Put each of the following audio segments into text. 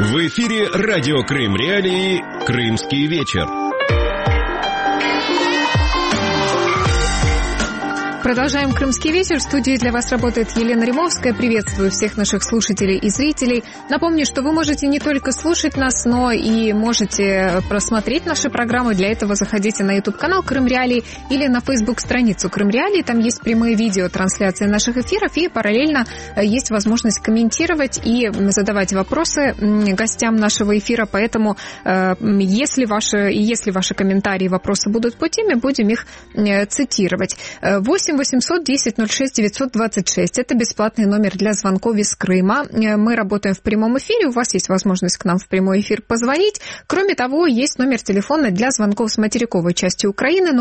В эфире радио Крым Реалии «Крымский вечер». Продолжаем «Крымский вечер». В студии для вас работает Елена Римовская. Приветствую всех наших слушателей и зрителей. Напомню, что вы можете не только слушать нас, но и можете просмотреть наши программы. Для этого заходите на YouTube-канал «Крым Реалии» или на Facebook-страницу «Крым Реалии». Там есть прямые видеотрансляции наших эфиров, и параллельно есть возможность комментировать и задавать вопросы гостям нашего эфира. Поэтому, если ваши комментарии и вопросы будут по теме, будем их цитировать. 8-810-06-926. Это бесплатный номер для звонков из Крыма. Мы работаем в прямом эфире. У вас есть возможность к нам в прямой эфир позвонить. Кроме того, есть номер телефона для звонков с материковой части Украины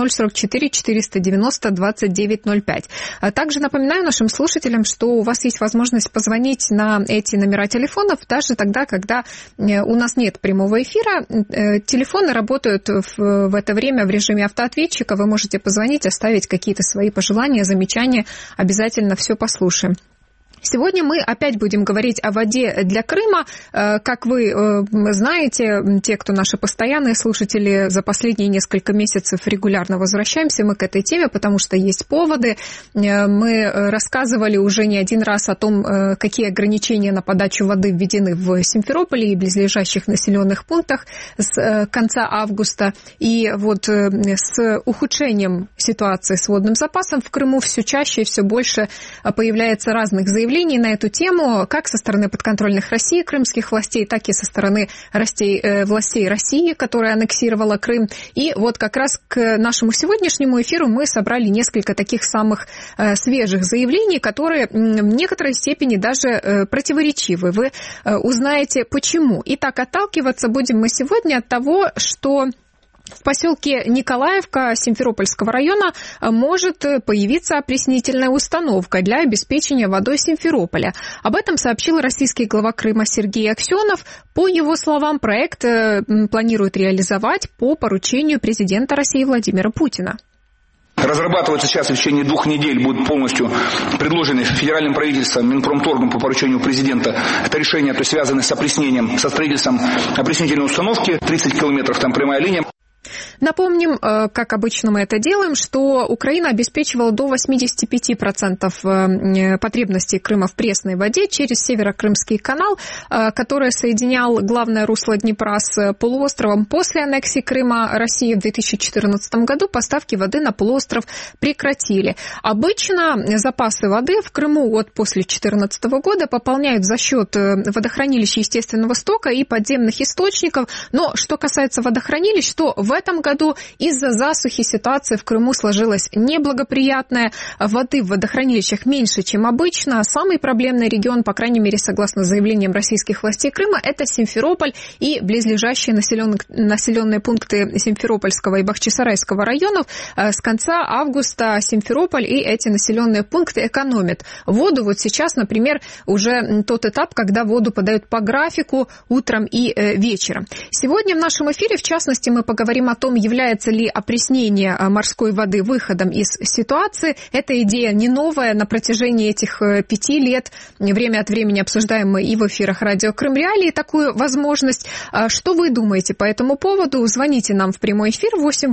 044-490-2905. Также напоминаю нашим слушателям, что у вас есть возможность позвонить на эти номера телефонов даже тогда, когда у нас нет прямого эфира. Телефоны работают в это время в режиме автоответчика. Вы можете позвонить, оставить какие-то свои пожелания, замечания, обязательно все послушаем. Сегодня мы опять будем говорить о воде для Крыма. Как вы знаете, те, кто наши постоянные слушатели, за последние несколько месяцев регулярно возвращаемся мы к этой теме, потому что есть поводы. Мы рассказывали уже не один раз о том, какие ограничения на подачу воды введены в Симферополе и близлежащих населенных пунктах с конца августа. И вот с ухудшением ситуации с водным запасом в Крыму все чаще и все больше появляется разных заявлений на эту тему, как со стороны подконтрольных России крымских властей, так и со стороны властей России, которая аннексировала Крым. И вот как раз к нашему сегодняшнему эфиру мы собрали несколько таких самых свежих заявлений, которые в некоторой степени даже противоречивы. Вы узнаете, почему. Итак, отталкиваться будем мы сегодня от того, что в поселке Николаевка Симферопольского района может появиться опреснительная установка для обеспечения водой Симферополя. Об этом сообщил российский глава Крыма Сергей Аксенов. По его словам, проект планируют реализовать по поручению президента России Владимира Путина. Разрабатывается сейчас в течение 2 недель, будет полностью предложены федеральным правительством, Минпромторгом по поручению президента. Это решение, то есть связанное с опреснением, со строительством опреснительной установки. 30 километров там прямая линия. Напомним, как обычно мы это делаем, что Украина обеспечивала до 85% потребностей Крыма в пресной воде через Северокрымский канал, который соединял главное русло Днепра с полуостровом. После аннексии Крыма России в 2014 году поставки воды на полуостров прекратили. Обычно запасы воды в Крыму после 2014 года пополняют за счет водохранилищ естественного стока и подземных источников. Но что касается водохранилищ, то в этом году из-за засухи ситуация в Крыму сложилась неблагоприятная. Воды в водохранилищах меньше, чем обычно. Самый проблемный регион, по крайней мере, согласно заявлениям российских властей Крыма, это Симферополь и близлежащие населенные пункты Симферопольского и Бахчисарайского районов. С конца августа Симферополь и эти населенные пункты экономят воду. Вот сейчас, например, уже тот этап, когда воду подают по графику утром и вечером. Сегодня в нашем эфире, в частности, мы поговорим о том, является ли опреснение морской воды выходом из ситуации. Эта идея не новая. На протяжении этих 5 лет время от времени обсуждаем мы и в эфирах радио Крым Реалии такую возможность. Что вы думаете по этому поводу? Звоните нам в прямой эфир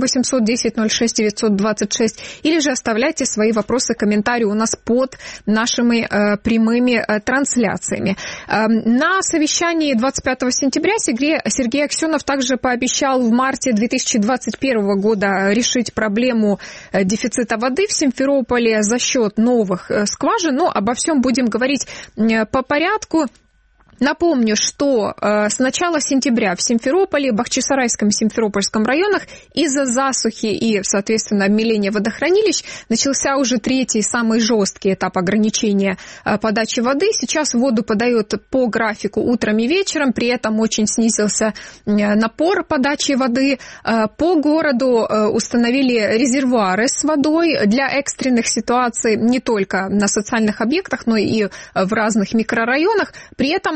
8-810-06-926 или же оставляйте свои вопросы, комментарии у нас под нашими прямыми трансляциями. На совещании 25 сентября Сергей Аксенов также пообещал в марте 2021 года решить проблему дефицита воды в Симферополе за счет новых скважин. Но обо всем будем говорить по порядку. Напомню, что с начала сентября в Симферополе, Бахчисарайском и Симферопольском районах из-за засухи и, соответственно, обмеления водохранилищ начался уже 3-й, самый жесткий этап ограничения подачи воды. Сейчас воду подают по графику утром и вечером, при этом очень снизился напор подачи воды. По городу установили резервуары с водой для экстренных ситуаций не только на социальных объектах, но и в разных микрорайонах. При этом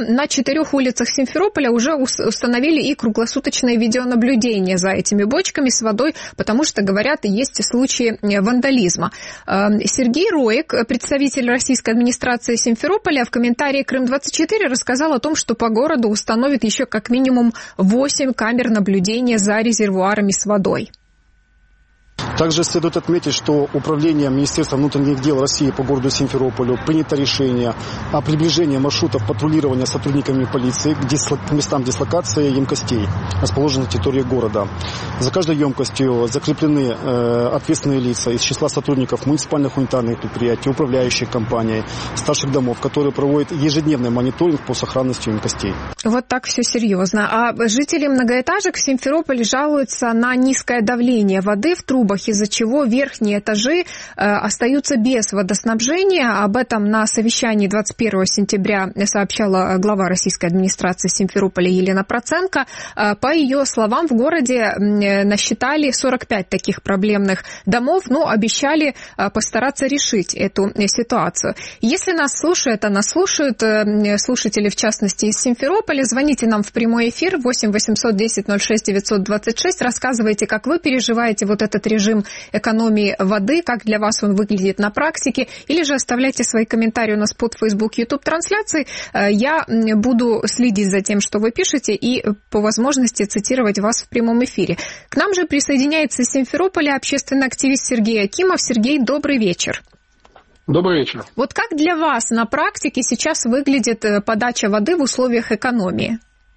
на 4 улицах Симферополя уже установили и круглосуточное видеонаблюдение за этими бочками с водой, потому что, говорят, есть случаи вандализма. Сергей Роик, представитель российской администрации Симферополя, в комментарии Крым-24 рассказал о том, что по городу установят еще как минимум 8 камер наблюдения за резервуарами с водой. Также следует отметить, что Управлением Министерства внутренних дел России по городу Симферополю принято решение о приближении маршрутов патрулирования сотрудниками полиции к местам дислокации емкостей, расположенных на территории города. За каждой емкостью закреплены ответственные лица из числа сотрудников муниципальных унитарных предприятий, управляющих компаний, старших домов, которые проводят ежедневный мониторинг по сохранности емкостей. Вот так все серьезно. А жители многоэтажек в Симферополе жалуются на низкое давление воды в трубах, из-за чего верхние этажи остаются без водоснабжения. Об этом на совещании 21 сентября сообщала глава российской администрации Симферополя Елена Проценко. По ее словам, в городе насчитали 45 таких проблемных домов, но обещали постараться решить эту ситуацию. Если нас слушают, а нас слушают слушатели, в частности, из Симферополя, звоните нам в прямой эфир 8 800 10 06 926, рассказывайте, как вы переживаете вот этот режим экономии воды, как для вас он выглядит на практике, или же оставляйте свои комментарии у нас под Facebook, YouTube трансляцией. Я буду следить за тем, что вы пишете, и по возможности цитировать вас в прямом эфире. К нам же присоединяется из Симферополя общественный активист Сергей Акимов. Сергей, добрый вечер. Добрый вечер. Вот как для вас на практике сейчас выглядит подача воды в условиях экономии?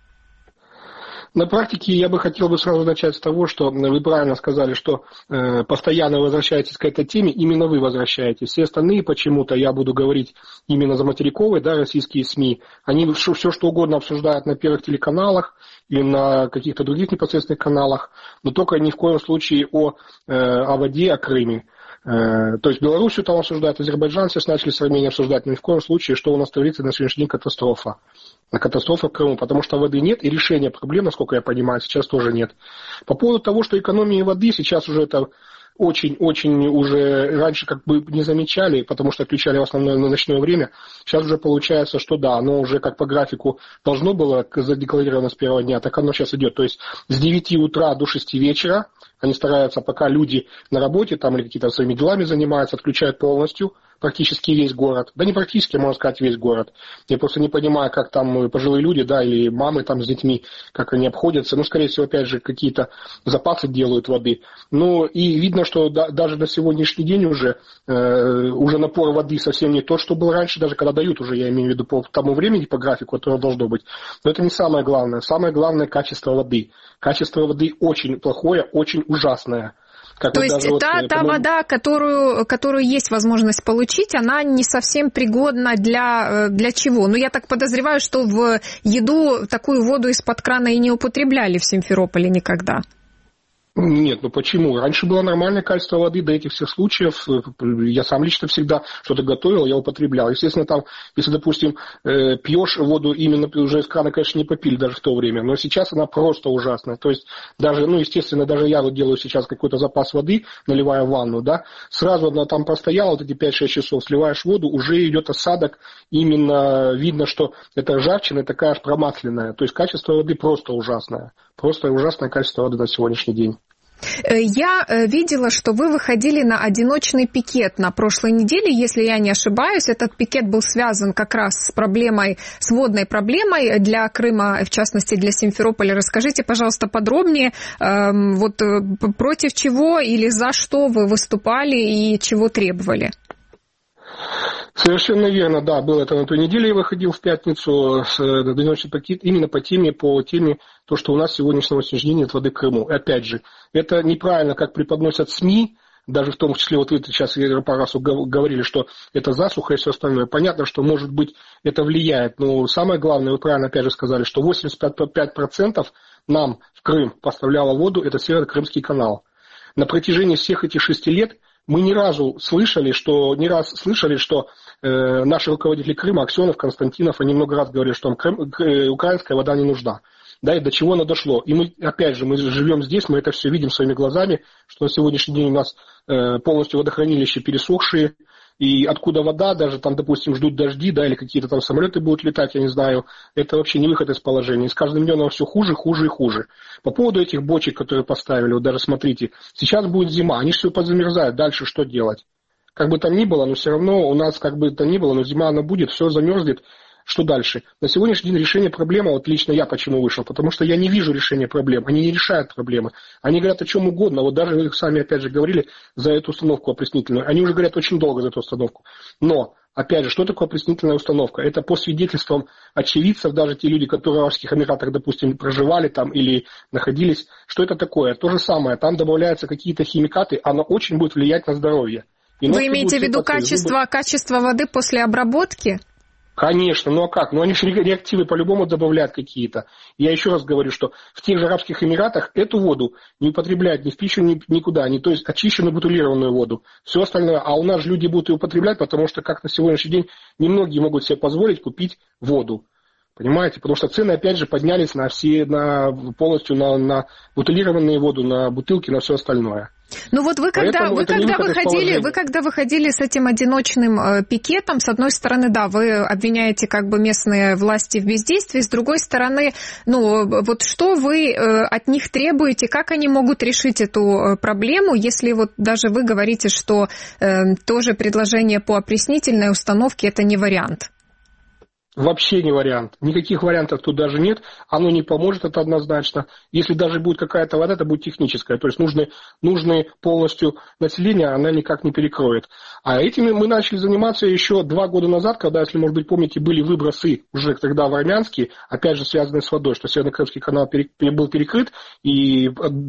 На практике я бы хотел сразу начать с того, что вы правильно сказали, что постоянно возвращаетесь к этой теме, именно вы возвращаетесь. Все остальные почему-то, я буду говорить именно за материковые, да, российские СМИ, они все что угодно обсуждают на первых телеканалах и на каких-то других непосредственных каналах, но только ни в коем случае о воде, о Крыме. То есть Белоруссию там обсуждают, Азербайджан сейчас начали с Арменией обсуждать, но ни в коем случае, что у нас творится на сегодняшний день катастрофа. Катастрофа в Крыму, потому что воды нет, и решения проблем, насколько я понимаю, сейчас тоже нет. По поводу того, что экономии воды, сейчас уже это очень-очень уже раньше как бы не замечали, потому что отключали в основное на ночное время. Сейчас уже получается, что да, оно уже как по графику должно было задекларировано с первого дня, так оно сейчас идет. То есть с 9 утра до 6 вечера они стараются, пока люди на работе там или какие-то своими делами занимаются, отключают полностью практически весь город. Да не практически, можно сказать, весь город. Я просто не понимаю, как там пожилые люди, да, или мамы там с детьми, как они обходятся. Ну, скорее всего, опять же, какие-то запасы делают воды. Ну, и видно, что даже на сегодняшний день уже напор воды совсем не тот, что был раньше, даже когда дают уже, я имею в виду, по тому времени, по графику, которое должно быть. Но это не самое главное. Самое главное – качество воды. Качество воды очень плохое, очень ужасное. То есть та вода, которую есть возможность получить, она не совсем пригодна для чего? Ну, я так подозреваю, что в еду такую воду из-под крана и не употребляли в Симферополе никогда. Нет, ну почему? Раньше было нормальное качество воды, до этих всех случаев. Я сам лично всегда что-то готовил, я употреблял. Естественно, там, если, допустим, пьешь воду именно уже из крана, конечно, не попили даже в то время. Но сейчас она просто ужасная. То есть даже, ну, естественно, даже я вот делаю сейчас какой-то запас воды, наливая в ванну, да, сразу она там простояла, вот эти 5-6 часов, сливаешь воду, уже идет осадок, именно видно, что это ржавчина такая аж промасленная. То есть качество воды просто ужасное. Просто ужасное качество воды на сегодняшний день. Я видела, что вы выходили на одиночный пикет на прошлой неделе, если я не ошибаюсь. Этот пикет был связан как раз с водной проблемой для Крыма, в частности для Симферополя. Расскажите, пожалуйста, подробнее, вот против чего или за что вы выступали и чего требовали? Совершенно верно, да, было это на той неделе, я выходил в пятницу с одиночный пакет именно по теме, то, что у нас сегодняшнего дня нет воды в Крыму. И опять же, это неправильно, как преподносят СМИ, даже в том числе, вот вы сейчас пару раз говорили, что это засуха и все остальное. Понятно, что, может быть, это влияет, но самое главное, вы правильно опять же сказали, что 85% нам в Крым поставляла воду, это Северо-Крымский канал. На протяжении всех этих 6 лет мы не раз слышали, что наши руководители Крыма, Аксенов, Константинов, они много раз говорили, что украинская вода не нужна. Да, и до чего оно дошло. И мы, опять же, мы живем здесь, мы это все видим своими глазами, что на сегодняшний день у нас полностью водохранилища пересохшие, и откуда вода, даже там, допустим, ждут дожди, да, или какие-то там самолеты будут летать, я не знаю, это вообще не выход из положения. И с каждым днем все хуже, хуже и хуже. По поводу этих бочек, которые поставили, вот даже смотрите, сейчас будет зима, они все подзамерзают, дальше что делать? Как бы там ни было, но все равно у нас, как бы там ни было, но зима она будет, все замерзнет. Что дальше? На сегодняшний день решение проблемы, вот лично я почему вышел, потому что я не вижу решения проблем, они не решают проблемы. Они говорят о чем угодно, вот даже вы сами опять же говорили за эту установку опреснительную, они уже говорят очень долго за эту установку. Но, опять же, что такое опреснительная установка? Это по свидетельствам очевидцев, даже те люди, которые в Арабских Эмиратах, допустим, проживали там или находились, что это такое? То же самое, там добавляются какие-то химикаты, оно очень будет влиять на здоровье. Вы имеете в виду качество воды после обработки? Конечно, ну а как? Ну они же реактивы по-любому добавляют какие-то. Я еще раз говорю, что в тех же Арабских Эмиратах эту воду не употребляют ни в пищу, никуда, то есть очищенную бутилированную воду. Все остальное, а у нас же люди будут ее употреблять, потому что как на сегодняшний день немногие могут себе позволить купить воду. Понимаете? Потому что цены опять же поднялись полностью на бутилированную воду, на бутылки, на все остальное. Ну вот вы когда выходили с этим одиночным пикетом, с одной стороны, да, вы обвиняете как бы местные власти в бездействии, с другой стороны, ну вот что вы от них требуете, как они могут решить эту проблему, если вот даже вы говорите, что тоже предложение по опреснительной установке это не вариант? Вообще не вариант. Никаких вариантов тут даже нет. Оно не поможет, это однозначно. Если даже будет какая-то вода, это будет техническая. То есть нужное полностью население она никак не перекроет. А этими мы начали заниматься еще 2 года назад, когда, если, может быть, помните, были выбросы уже тогда в Армянске, опять же, связанные с водой, что Северно-Крымский канал был перекрыт, и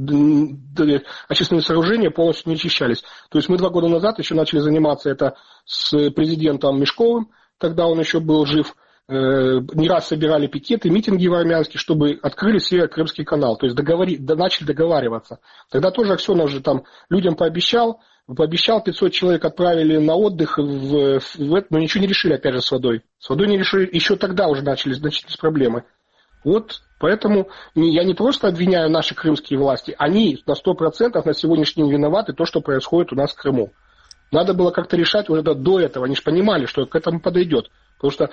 очистные сооружения полностью не очищались. То есть мы 2 года назад еще начали заниматься это с президентом Мешковым, тогда он еще был жив. Не раз собирали пикеты, митинги в Армянске, чтобы открыли Северо-Крымский канал, то есть начали договариваться. Тогда тоже Аксенов же там людям пообещал 500 человек отправили на отдых, но ничего не решили опять же с водой. С водой не решили, еще тогда уже начались проблемы. Вот поэтому я не просто обвиняю наши крымские власти, они на 100% на сегодняшний день виноваты то, что происходит у нас в Крыму. Надо было как-то решать уже до этого, они же понимали, что к этому подойдет. Потому что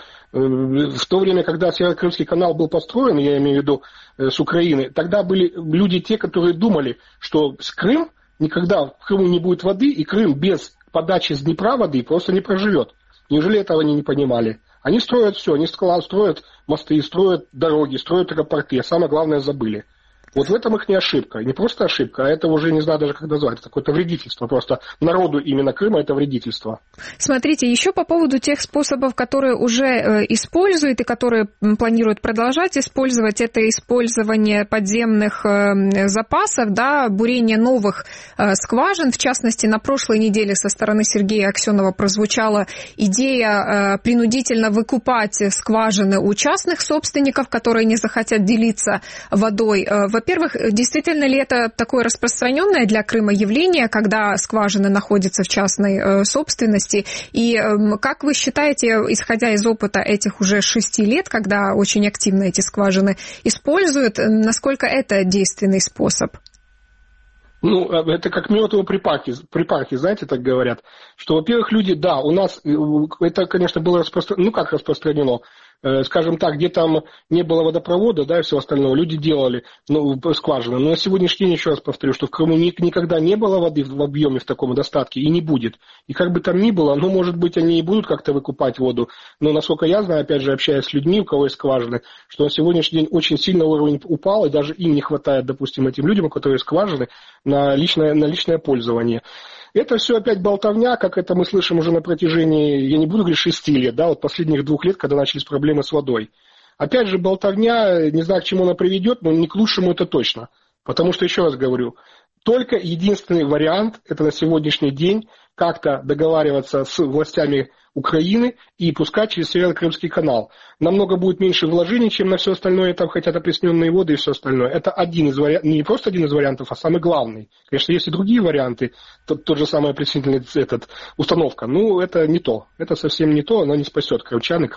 в то время, когда Северо-Крымский канал был построен, я имею в виду с Украины, тогда были люди те, которые думали, что Крым никогда в Крыму не будет воды, и Крым без подачи с Днепра воды просто не проживет. Неужели этого они не понимали? Они строят все, они строят мосты, строят дороги, строят аэропорты, а самое главное забыли. Вот в этом их не ошибка. Не просто ошибка, а это уже не знаю даже как назвать. Это какое-то вредительство. Просто народу именно Крыма это вредительство. Смотрите, еще по поводу тех способов, которые уже используют и которые планируют продолжать использовать, это использование подземных запасов, да, бурение новых скважин. В частности, на прошлой неделе со стороны Сергея Аксенова прозвучала идея принудительно выкупать скважины у частных собственников, которые не захотят делиться водой. Во-первых, действительно ли это такое распространенное для Крыма явление, когда скважины находятся в частной собственности? И как вы считаете, исходя из опыта этих уже 6 лет, когда очень активно эти скважины используют, насколько это действенный способ? Ну, это как мертвые припарки, знаете, так говорят. Что, во-первых, люди, да, у нас это, конечно, было распространено. Скажем так, где там не было водопровода, да, и всего остального, люди делали скважины. Но на сегодняшний день, еще раз повторю, что в Крыму никогда не было воды в объеме в таком достатке и не будет. И как бы там ни было, может быть, они и будут как-то выкупать воду. Но, насколько я знаю, опять же, общаясь с людьми, у кого есть скважины, что на сегодняшний день очень сильно уровень упал, и даже им не хватает, допустим, этим людям, у которых есть скважины, на личное пользование. Это все опять болтовня, как это мы слышим уже на протяжении, я не буду говорить 6 лет, да, вот последних 2 лет, когда начались проблемы с водой. Опять же, болтовня, не знаю, к чему она приведет, но не к лучшему это точно. Потому что, еще раз говорю, только единственный вариант, это на сегодняшний день как-то договариваться с властями Украины и пускать через Северо-Крымский канал. Намного будет меньше вложений, чем на все остальное, там хотят опресненные воды и все остальное. Это один из вариантов, не просто один из вариантов, а самый главный. Конечно, есть и другие варианты, тот же самый опреснительный установка, это не то. Это совсем не то, она не спасет крымчан и Крым.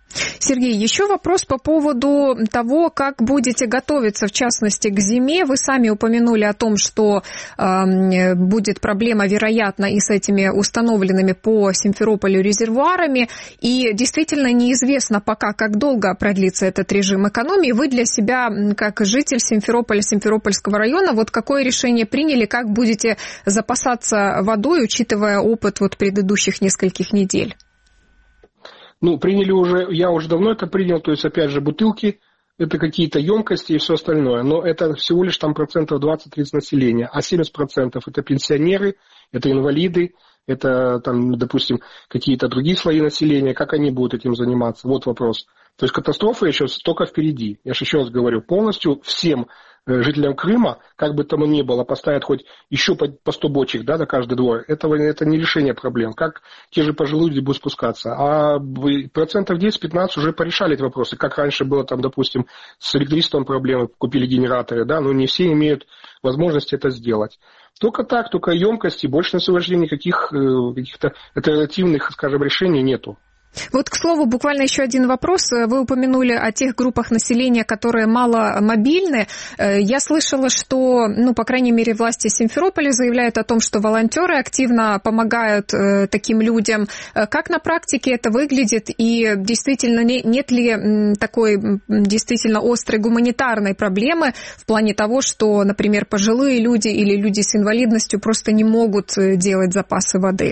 Сергей, еще вопрос по поводу того, как будете готовиться, в частности, к зиме. Вы сами упомянули о том, что будет проблема, вероятно, и с этими установленными по Симферополю резервуарами. И действительно неизвестно пока, как долго продлится этот режим экономии. Вы для себя, как житель Симферополя, Симферопольского района, вот какое решение приняли, как будете запасаться водой, учитывая опыт предыдущих нескольких недель? Приняли уже, я уже давно это принял, то есть, опять же, бутылки, это какие-то емкости и все остальное, но это всего лишь там 20-30% населения, а 70% это пенсионеры, это инвалиды, это там, допустим, какие-то другие слои населения, как они будут этим заниматься, вот вопрос. То есть катастрофа еще только впереди, я же еще раз говорю, полностью всем жителям Крыма, как бы там ни было, поставят хоть еще по 100 бочек, да, на каждый двор, это не решение проблем. Как те же пожилые люди будут спускаться. А 10-15% уже порешали эти вопросы. Как раньше было, там, допустим, с электричеством проблемы, купили генераторы, да, но не все имеют возможности это сделать. Только так, только емкости, больше на сегодняшний день никаких каких-то альтернативных, скажем, решений нету. Вот, к слову, буквально еще один вопрос. Вы упомянули о тех группах населения, которые маломобильны. Я слышала, что, по крайней мере, власти Симферополя заявляют о том, что волонтеры активно помогают таким людям. Как на практике это выглядит? И действительно, нет ли такой действительно острой гуманитарной проблемы в плане того, что, например, пожилые люди или люди с инвалидностью просто не могут делать запасы воды?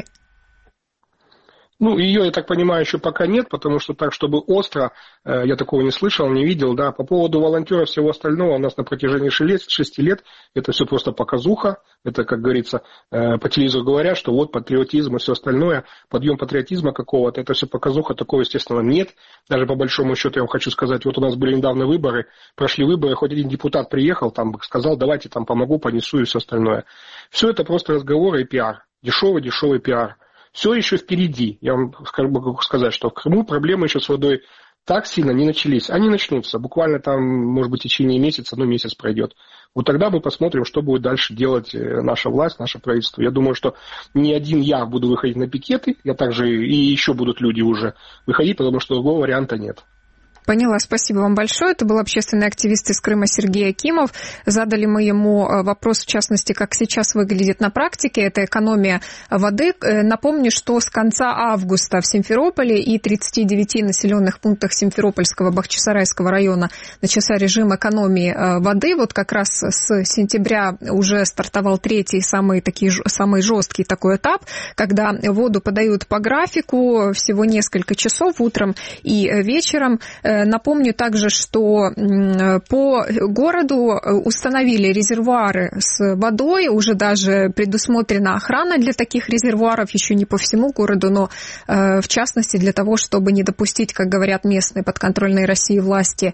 Ее, я так понимаю, еще пока нет, потому что так, чтобы остро, я такого не слышал, не видел, да. По поводу волонтеров всего остального у нас на протяжении 6 лет это все просто показуха, это, как говорится, по телевизору говорят, что вот патриотизм и все остальное, подъем патриотизма какого-то, это все показуха, такого, естественно, нет. Даже по большому счету я вам хочу сказать, вот у нас были недавно выборы, прошли выборы, хоть один депутат приехал, там сказал, давайте там помогу, понесу и все остальное. Все это просто разговоры и пиар, дешевый пиар. Все еще впереди. Я вам могу сказать, что в Крыму проблемы еще с водой так сильно не начались. Они начнутся. Буквально там, может быть, в течение месяца, месяц пройдет. Вот тогда мы посмотрим, что будет дальше делать наша власть, наше правительство. Я думаю, что не один я буду выходить на пикеты, я также и еще будут люди уже выходить, потому что другого варианта нет. Поняла, спасибо вам большое. Это был общественный активист из Крыма Сергей Акимов. Задали мы ему вопрос, в частности, как сейчас выглядит на практике. Это экономия воды. Напомню, что с конца августа в Симферополе и 39 населенных пунктах Симферопольского, Бахчисарайского района начался режим экономии воды. Вот как раз с сентября уже стартовал третий, самый жесткий такой этап, когда воду подают по графику всего несколько часов утром и вечером. Напомню также, что по городу установили резервуары с водой, уже даже предусмотрена охрана для таких резервуаров, еще не по всему городу, но в частности для того, чтобы не допустить, как говорят местные подконтрольные России власти,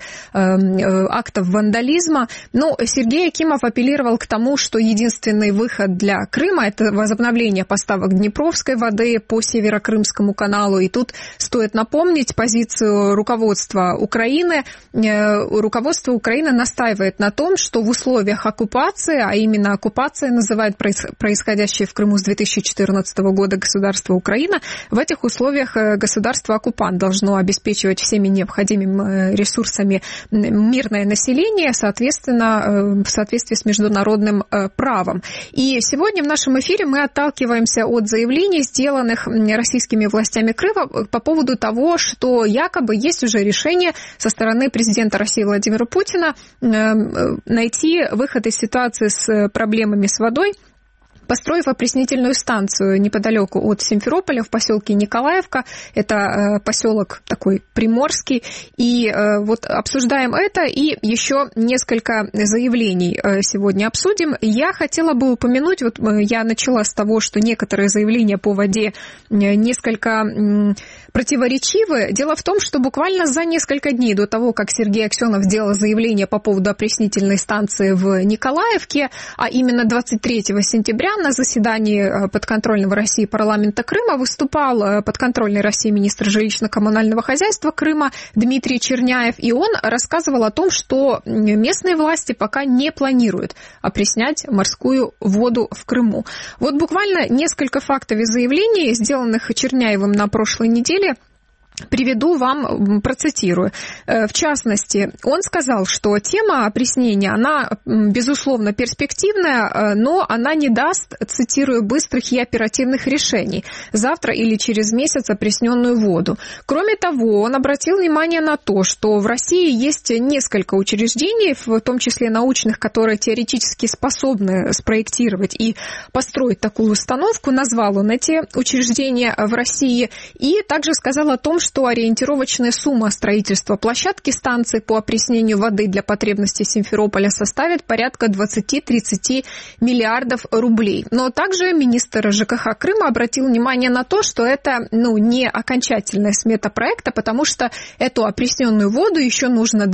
актов вандализма. Но Сергей Акимов апеллировал к тому, что единственный выход для Крыма – это возобновление поставок днепровской воды по Северокрымскому каналу. И тут стоит напомнить позицию руководства Украины. Руководство Украины настаивает на том, что в условиях оккупации, а именно оккупация называет происходящее в Крыму с 2014 года государство Украина, в этих условиях государство-оккупант должно обеспечивать всеми необходимыми ресурсами мирное население, соответственно, в соответствии с международным правом. И сегодня в нашем эфире мы отталкиваемся от заявлений, сделанных российскими властями Крыма по поводу того, что якобы есть уже решение со стороны президента России Владимира Путина найти выход из ситуации с проблемами с водой, построив опреснительную станцию неподалеку от Симферополя в поселке Николаевка. Это поселок такой приморский. И вот обсуждаем это и еще несколько заявлений сегодня обсудим. Я хотела бы упомянуть, вот я начала с того, что некоторые заявления по воде несколько противоречивы. Дело в том, что буквально за несколько дней до того, как Сергей Аксенов сделал заявление по поводу опреснительной станции в Николаевке, а именно 23 сентября на заседании подконтрольного России парламента Крыма выступал подконтрольный России министр жилищно-коммунального хозяйства Крыма Дмитрий Черняев, и он рассказывал о том, что местные власти пока не планируют опреснять морскую воду в Крыму. Вот буквально несколько фактов и заявлений, сделанных Черняевым на прошлой неделе, Приведу вам, процитирую. В частности, он сказал, что тема опреснения, она, безусловно, перспективная, но она не даст, цитирую, быстрых и оперативных решений. Завтра или через месяц опресненную воду. Кроме того, он обратил внимание на то, что в России есть несколько учреждений, в том числе научных, которые теоретически способны спроектировать и построить такую установку. Назвал он эти учреждения в России и также сказал о том, что ориентировочная сумма строительства площадки станции по опреснению воды для потребностей Симферополя составит порядка 20-30 миллиардов рублей. Но также министр ЖКХ Крыма обратил внимание на то, что это не окончательная смета проекта, потому что эту опресненную воду еще нужно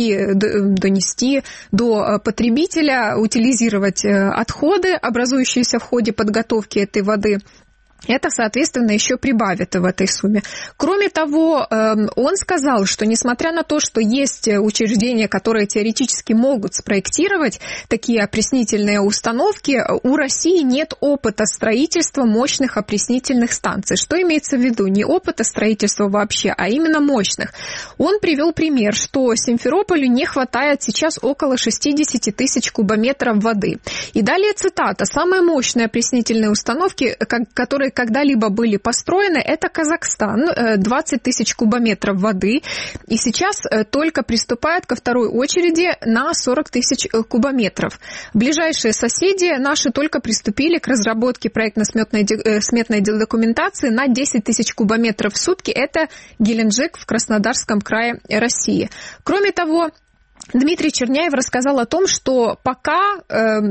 донести до потребителя, утилизировать отходы, образующиеся в ходе подготовки этой воды. Это, соответственно, еще прибавит в этой сумме. Кроме того, он сказал, что несмотря на то, что есть учреждения, которые теоретически могут спроектировать такие опреснительные установки, у России нет опыта строительства мощных опреснительных станций. Что имеется в виду? Не опыта строительства вообще, а именно мощных. Он привел пример, что Симферополю не хватает сейчас около 60 тысяч кубометров воды. И далее цитата. «Самые мощные опреснительные установки, которые когда-либо были построены, это Казахстан, 20 тысяч кубометров воды, и сейчас только приступает ко второй очереди на 40 тысяч кубометров. Ближайшие соседи наши только приступили к разработке проектно-сметной документации на 10 тысяч кубометров в сутки, это Геленджик в Краснодарском крае России». Кроме того, Дмитрий Черняев рассказал о том, что пока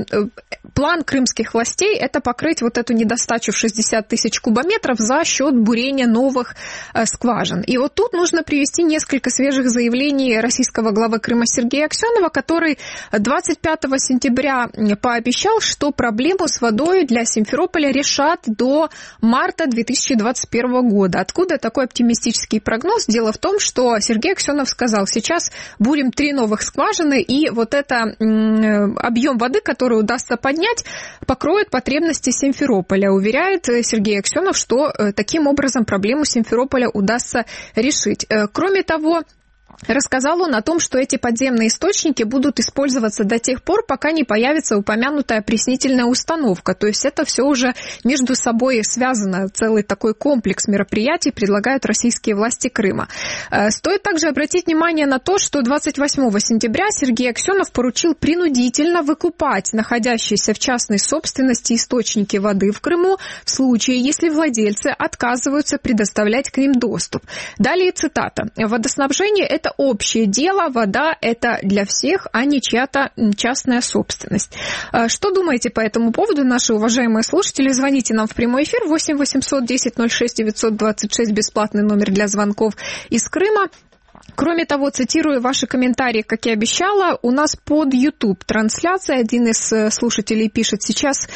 план крымских властей – это покрыть вот эту недостачу в 60 тысяч кубометров за счет бурения новых скважин. И вот тут нужно привести несколько свежих заявлений российского главы Крыма Сергея Аксенова, который 25 сентября пообещал, что проблему с водой для Симферополя решат до марта 2021 года. Откуда такой оптимистический прогноз? Дело в том, что Сергей Аксенов сказал, сейчас бурим 3 новых скважины, и вот это объем воды, который удастся поднять, покроет потребности Симферополя. Уверяет Сергей Аксенов, что таким образом проблему Симферополя удастся решить. Кроме того, рассказал он о том, что эти подземные источники будут использоваться до тех пор, пока не появится упомянутая опреснительная установка. То есть это все уже между собой связано, целый такой комплекс мероприятий предлагают российские власти Крыма. Стоит также обратить внимание на то, что 28 сентября Сергей Аксенов поручил принудительно выкупать находящиеся в частной собственности источники воды в Крыму в случае, если владельцы отказываются предоставлять к ним доступ. Далее цитата. «Водоснабжение – это общее дело, вода – это для всех, а не чья-то частная собственность». Что думаете по этому поводу, наши уважаемые слушатели? Звоните нам в прямой эфир 8 800 10 06 926, бесплатный номер для звонков из Крыма. Кроме того, цитирую ваши комментарии, как и обещала, у нас под YouTube трансляция. Один из слушателей пишет сейчас...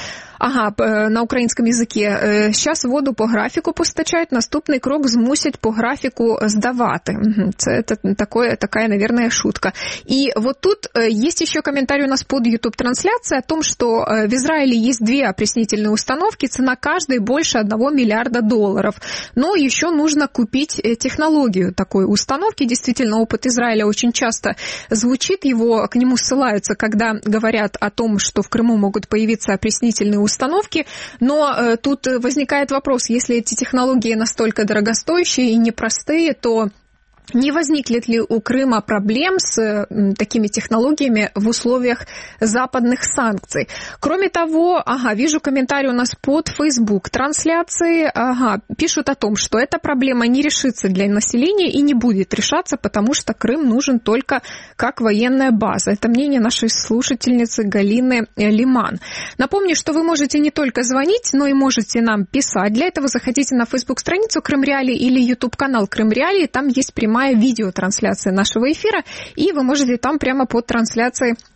на українському язикі. Зараз воду по графіку постачають, наступний крок змусять по графику сдавати. Это такая, наверное, шутка. И вот тут есть еще комментарий у нас под YouTube-трансляцией о том, что в Израиле есть 2 опреснительные установки, цена каждой больше $1 миллиарда. Но еще нужно купить технологию такой установки. Действительно, опыт Израиля очень часто звучит, к нему ссылаются, когда говорят о том, что в Крыму могут появиться опреснительные установки, но тут возникает вопрос, если эти технологии настолько дорогостоящие и непростые, то не возникнет ли у Крыма проблем с такими технологиями в условиях западных санкций? Кроме того, вижу комментарий у нас под Facebook трансляции, пишут о том, что эта проблема не решится для населения и не будет решаться, потому что Крым нужен только как военная база. Это мнение нашей слушательницы Галины Лиман. Напомню, что вы можете не только звонить, но и можете нам писать. Для этого заходите на Facebook-страницу Крым Реалии или YouTube-канал Крым Реалии, там есть прямая видеотрансляция нашего эфира, и вы можете там прямо под трансляцией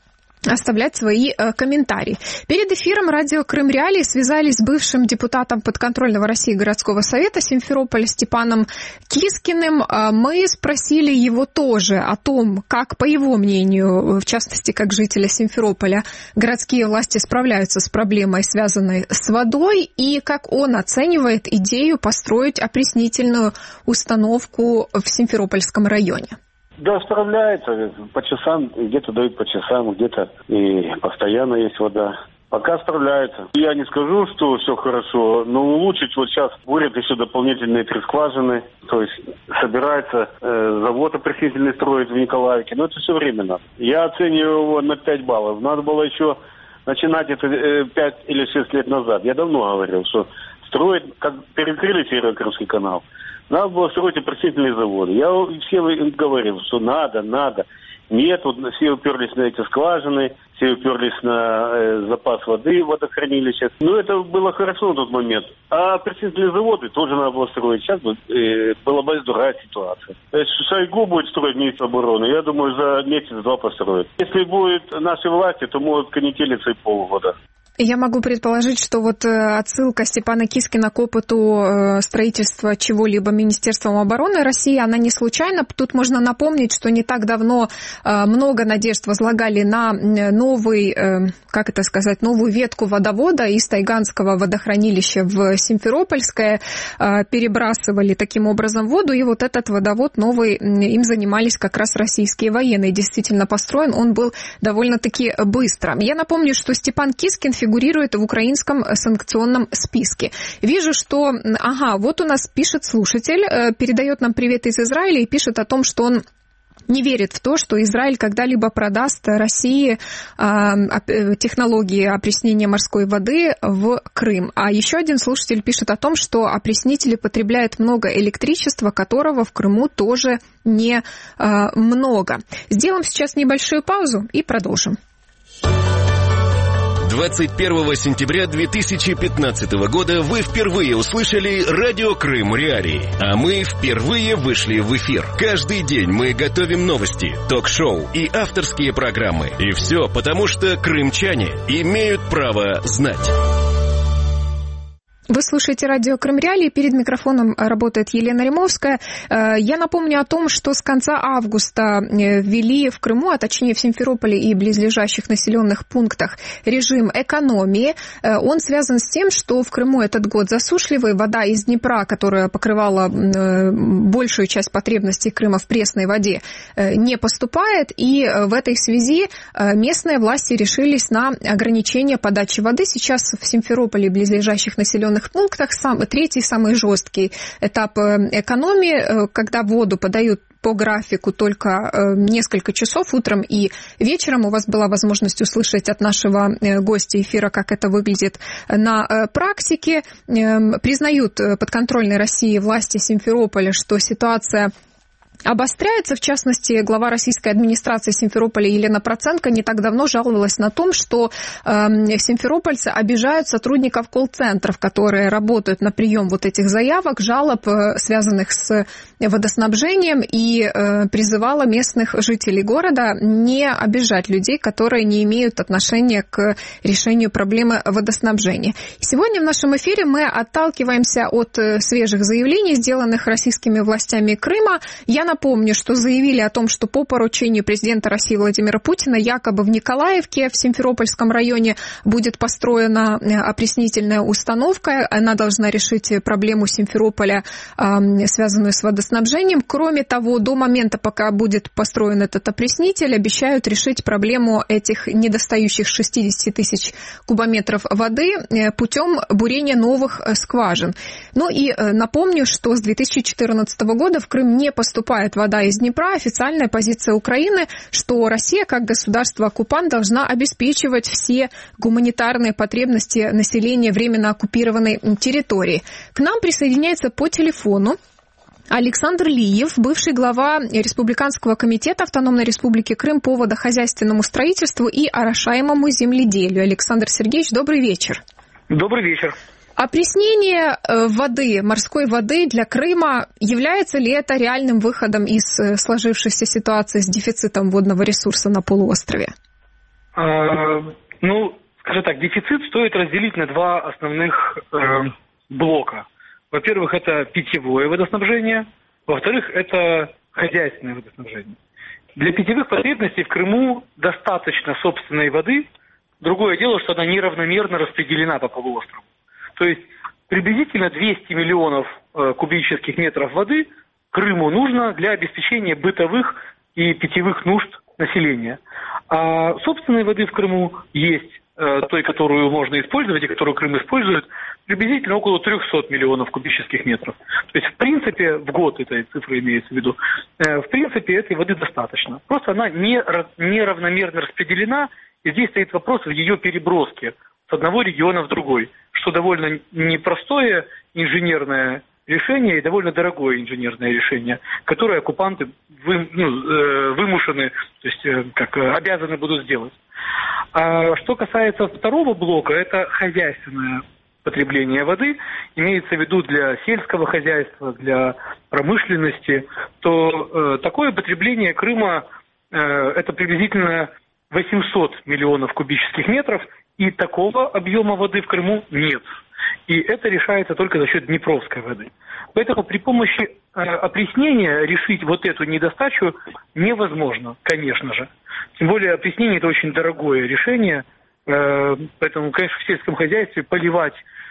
оставлять свои комментарии. Перед эфиром радио Крым Реалии связались с бывшим депутатом подконтрольного России городского совета Симферополя Степаном Кискиным. Мы спросили его тоже о том, как, по его мнению, в частности, как жителя Симферополя, городские власти справляются с проблемой, связанной с водой, и как он оценивает идею построить опреснительную установку в Симферопольском районе. Да, справляется. По часам, где-то дают по часам, где-то и постоянно есть вода. Пока справляется. Я не скажу, что все хорошо, но улучшить вот сейчас бурят еще дополнительные 3 скважины. То есть собирается завод опреснительный строить в Николаевке. Но это все временно. Я оцениваю его на 5 баллов. Надо было еще начинать это 5 или 6 лет назад. Я давно говорил, что строить, как перекрыли Северо-Крымский канал, надо было строить опреснительные заводы. Я всем говорил, что надо. Нет, вот все уперлись на эти скважины, все уперлись на запас воды в водохранилищах. Ну, это было хорошо на тот момент. А опреснительные заводы тоже надо было строить. Сейчас была бы другая ситуация. Если Шойгу будет строить министр обороны, я думаю, за месяц-два построят. Если будет наши власти, то могут конетелиться и полгода. Я могу предположить, что вот отсылка Степана Кискина к опыту строительства чего-либо Министерством обороны России, она не случайна. Тут можно напомнить, что не так давно много надежд возлагали на новую ветку водовода из Тайганского водохранилища в Симферопольское, перебрасывали таким образом воду, и вот этот водовод новый, им занимались как раз российские военные. Действительно построен он был довольно-таки быстро. Я напомню, что Степан Кискин фигурирует в украинском санкционном списке. Вижу, что... вот у нас пишет слушатель, передает нам привет из Израиля и пишет о том, что он не верит в то, что Израиль когда-либо продаст России технологии опреснения морской воды в Крым. А еще один слушатель пишет о том, что опреснители потребляют много электричества, которого в Крыму тоже не много. Сделаем сейчас небольшую паузу и продолжим. 21 сентября 2015 года вы впервые услышали радио Крым Реалии, а мы впервые вышли в эфир. Каждый день мы готовим новости, ток-шоу и авторские программы. И все потому, что крымчане имеют право знать. Вы слушаете радио Крым Реалии, перед микрофоном работает Елена Римовская. Я напомню о том, что с конца августа ввели в Крыму, а точнее в Симферополе и близлежащих населенных пунктах, режим экономии. Он связан с тем, что в Крыму этот год засушливый, вода из Днепра, которая покрывала большую часть потребностей Крыма в пресной воде, не поступает, и в этой связи местные власти решились на ограничение подачи воды. Сейчас в Симферополе и близлежащих населенных пунктах третий, самый жесткий этап экономии, когда воду подают по графику только несколько часов утром и вечером. У вас была возможность услышать от нашего гостя эфира, как это выглядит на практике. Признают подконтрольной России власти Симферополя, что ситуация обостряется. В частности, глава российской администрации Симферополя Елена Проценко не так давно жаловалась на том, что симферопольцы обижают сотрудников колл-центров, которые работают на прием вот этих заявок, жалоб, связанных с водоснабжением, и призывала местных жителей города не обижать людей, которые не имеют отношения к решению проблемы водоснабжения. Сегодня в нашем эфире мы отталкиваемся от свежих заявлений, сделанных российскими властями Крыма. Я напомню, что заявили о том, что по поручению президента России Владимира Путина якобы в Николаевке, в Симферопольском районе, будет построена опреснительная установка. Она должна решить проблему Симферополя, связанную с водоснабжением. Кроме того, до момента, пока будет построен этот опреснитель, обещают решить проблему этих недостающих 60 тысяч кубометров воды путем бурения новых скважин. Ну и напомню, что с 2014 года в Крым не поступает вода из Днепра. Официальная позиция Украины, что Россия, как государство-оккупант, должна обеспечивать все гуманитарные потребности населения временно оккупированной территории. К нам присоединяется по телефону Александр Лиев, бывший глава Республиканского комитета Автономной Республики Крым по водохозяйственному строительству и орошаемому земледелию. Александр Сергеевич, добрый вечер. Добрый вечер. Опреснение воды, морской воды для Крыма, является ли это реальным выходом из сложившейся ситуации с дефицитом водного ресурса на полуострове? Скажем так, дефицит стоит разделить на два основных блока. Во-первых, это питьевое водоснабжение, во-вторых, это хозяйственное водоснабжение. Для питьевых потребностей в Крыму достаточно собственной воды. Другое дело, что она неравномерно распределена по полуострову. То есть приблизительно 200 миллионов кубических метров воды Крыму нужно для обеспечения бытовых и питьевых нужд населения. А собственной воды в Крыму есть, той, которую можно использовать и которую Крым использует, приблизительно около 300 миллионов кубических метров. То есть, в принципе, в год этой цифры имеется в виду, в принципе, этой воды достаточно. Просто она неравномерно распределена, и здесь стоит вопрос в ее переброске с одного региона в другой, что довольно непростое инженерное решение и довольно дорогое инженерное решение, которое оккупанты вымушены, то есть обязаны будут сделать. А что касается второго блока, это хозяйственное потребление воды, имеется в виду для сельского хозяйства, для промышленности, то такое потребление Крыма это приблизительно 800 миллионов кубических метров, и такого объема воды в Крыму нет. И это решается только за счет Днепровской воды. Поэтому при помощи опреснения решить вот эту недостачу невозможно, конечно же. Тем более опреснение – это очень дорогое решение. Поэтому, конечно, в сельском хозяйстве поливать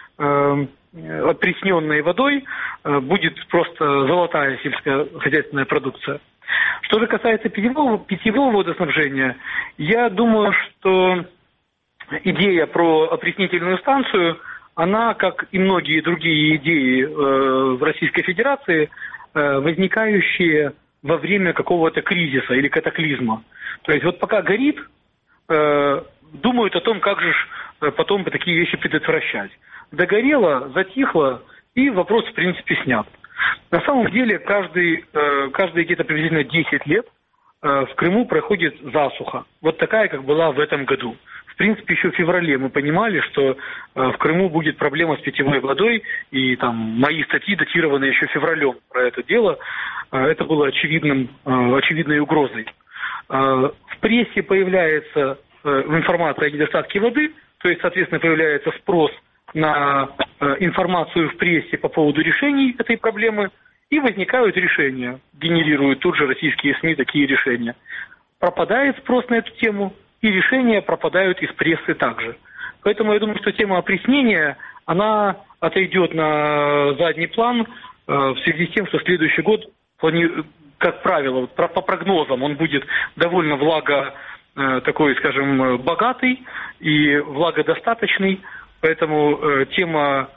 опресненной водой будет просто золотая сельскохозяйственная продукция. Что же касается питьевого водоснабжения, я думаю, что идея про опреснительную станцию, она, как и многие другие идеи в Российской Федерации, возникающие во время какого-то кризиса или катаклизма. То есть вот пока горит, думают о том, как же потом такие вещи предотвращать. Догорело, затихло, и вопрос, в принципе, снят. На самом деле, каждые где-то приблизительно 10 лет в Крыму проходит засуха. Вот такая, как была в этом году. В принципе, еще в феврале мы понимали, что в Крыму будет проблема с питьевой водой, и там мои статьи датированы еще февралем про это дело. Это было очевидной угрозой. В прессе появляется информация о недостатке воды, то есть, соответственно, появляется спрос на информацию в прессе по поводу решений этой проблемы, и возникают решения, генерируют тут же российские СМИ такие решения. Пропадает спрос на эту тему, и решения пропадают из прессы также. Поэтому я думаю, что тема опреснения, она отойдет на задний план в связи с тем, что следующий год, как правило, по прогнозам, он будет довольно такой, скажем, богатый и влагодостаточный. Поэтому тема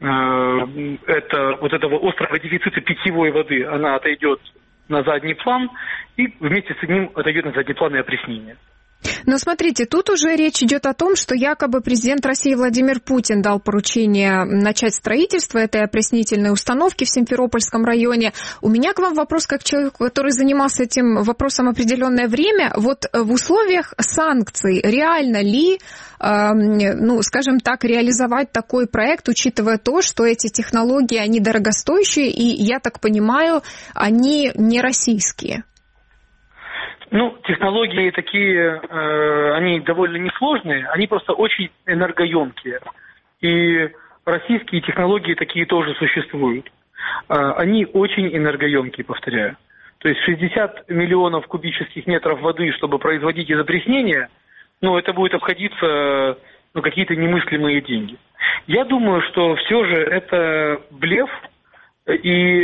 этого острого дефицита питьевой воды, она отойдет на задний план, и вместе с ним отойдет на задний план и опреснение. Но смотрите, тут уже речь идет о том, что якобы президент России Владимир Путин дал поручение начать строительство этой опреснительной установки в Симферопольском районе. У меня к вам вопрос как человеку, который занимался этим вопросом определенное время. Вот в условиях санкций реально ли, скажем так, реализовать такой проект, учитывая то, что эти технологии, они дорогостоящие, и, я так понимаю, они не российские? Технологии такие, они довольно несложные, они просто очень энергоемкие. И российские технологии такие тоже существуют. Они очень энергоемкие, повторяю. То есть 60 миллионов кубических метров воды, чтобы производить из опреснения, это будет обходиться какие-то немыслимые деньги. Я думаю, что все же это блеф, и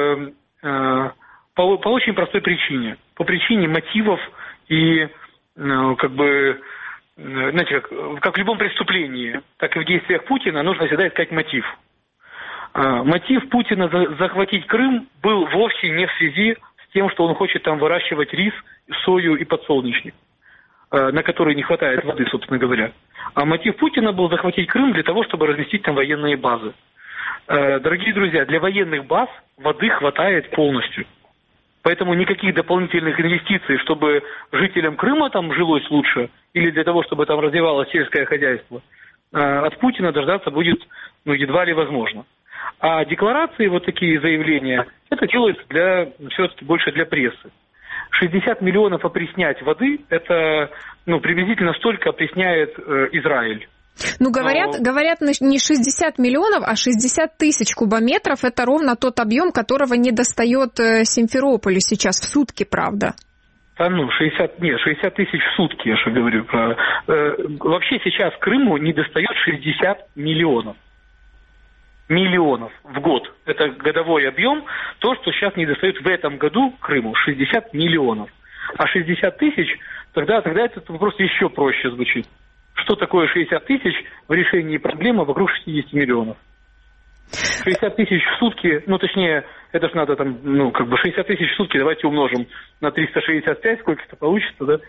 по очень простой причине. По причине мотивов и, как в любом преступлении, так и в действиях Путина, нужно всегда искать мотив. Мотив Путина захватить Крым был вовсе не в связи с тем, что он хочет там выращивать рис, сою и подсолнечник, на который не хватает воды, собственно говоря. А мотив Путина был захватить Крым для того, чтобы разместить там военные базы. Дорогие друзья, для военных баз воды хватает полностью. Поэтому никаких дополнительных инвестиций, чтобы жителям Крыма там жилось лучше, или для того, чтобы там развивалось сельское хозяйство, от Путина дождаться будет едва ли возможно. А декларации, вот такие заявления, это делается все-таки больше для прессы. 60 миллионов опреснять воды, это приблизительно столько опресняет Израиль. Говорят, не 60 миллионов, а 60 тысяч кубометров – это ровно тот объем, которого не достает Симферополю сейчас в сутки, правда? 60 тысяч в сутки, я же говорю. Вообще сейчас Крыму не достает 60 миллионов. Миллионов в год. Это годовой объем. То, что сейчас не достает в этом году Крыму, 60 миллионов. А 60 тысяч, тогда этот вопрос еще проще звучит. Что такое 60 тысяч в решении проблемы вокруг 60 миллионов? 60 тысяч в сутки, точнее, это ж надо 60 тысяч в сутки давайте умножим на 365, сколько это получится, да?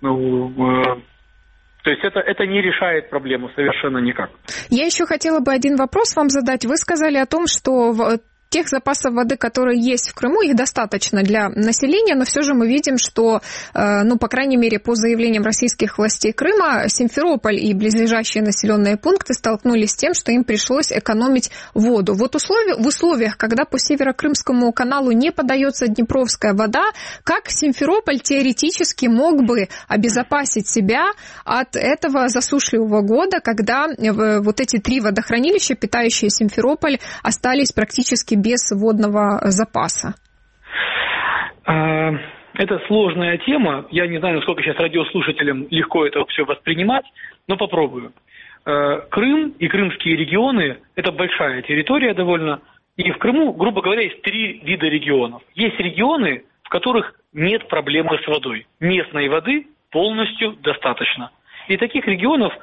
То есть это не решает проблему совершенно никак. Я еще хотела бы один вопрос вам задать. Вы сказали о том, что тех запасов воды, которые есть в Крыму, их достаточно для населения, но все же мы видим, что, по крайней мере, по заявлениям российских властей Крыма, Симферополь и близлежащие населенные пункты столкнулись с тем, что им пришлось экономить воду. Вот в условиях, когда по Северокрымскому каналу не подается Днепровская вода, как Симферополь теоретически мог бы обезопасить себя от этого засушливого года, когда вот эти 3 водохранилища, питающие Симферополь, остались практически без водного запаса? Это сложная тема. Я не знаю, насколько сейчас радиослушателям легко это все воспринимать, но попробую. Крым и крымские регионы – это большая территория довольно. И в Крыму, грубо говоря, есть 3 вида регионов. Есть регионы, в которых нет проблемы с водой. Местной воды полностью достаточно. И таких регионов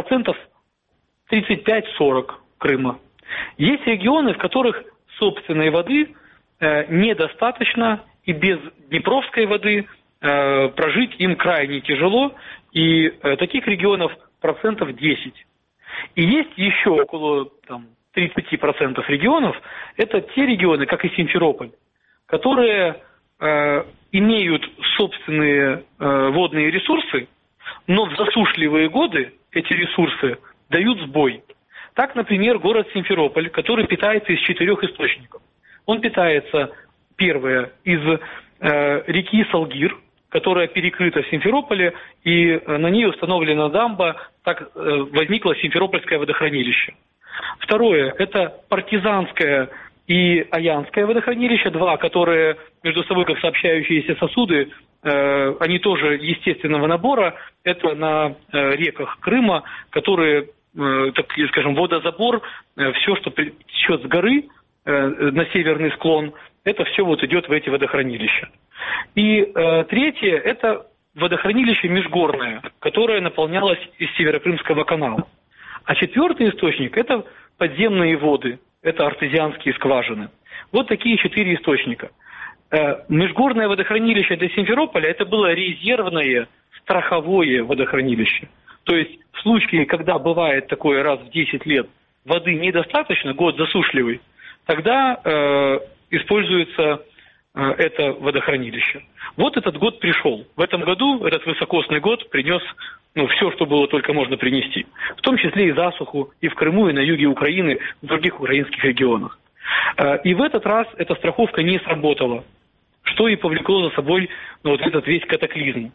35-40% Крыма. Есть регионы, в которых собственной воды недостаточно, и без Днепровской воды прожить им крайне тяжело, и таких регионов 10%. И есть еще около 30% регионов, это те регионы, как и Симферополь, которые имеют собственные водные ресурсы, но в засушливые годы эти ресурсы дают сбой. Так, например, город Симферополь, который питается из 4 источников. Он питается, первое, из реки Салгир, которая перекрыта в Симферополе, и на ней установлена дамба, так возникло Симферопольское водохранилище. Второе, это Партизанское и Аянское водохранилище, 2, которые между собой как сообщающиеся сосуды, они тоже естественного набора, это на реках Крыма, которые... так скажем, водозабор, все, что течет с горы на северный склон, это все идет в эти водохранилища. И третье, это водохранилище межгорное, которое наполнялось из Северокрымского канала. А 4-й источник – это подземные воды, это артезианские скважины. Вот такие 4 источника. Межгорное водохранилище для Симферополя – это было резервное страховое водохранилище. То есть в случае, когда бывает такое раз в 10 лет, воды недостаточно, год засушливый, тогда используется это водохранилище. Вот этот год пришел. В этом году этот высокосный год принес все, что было только можно принести. В том числе и засуху и в Крыму, и на юге Украины, в других украинских регионах. И в этот раз эта страховка не сработала, что и повлекло за собой этот весь катаклизм.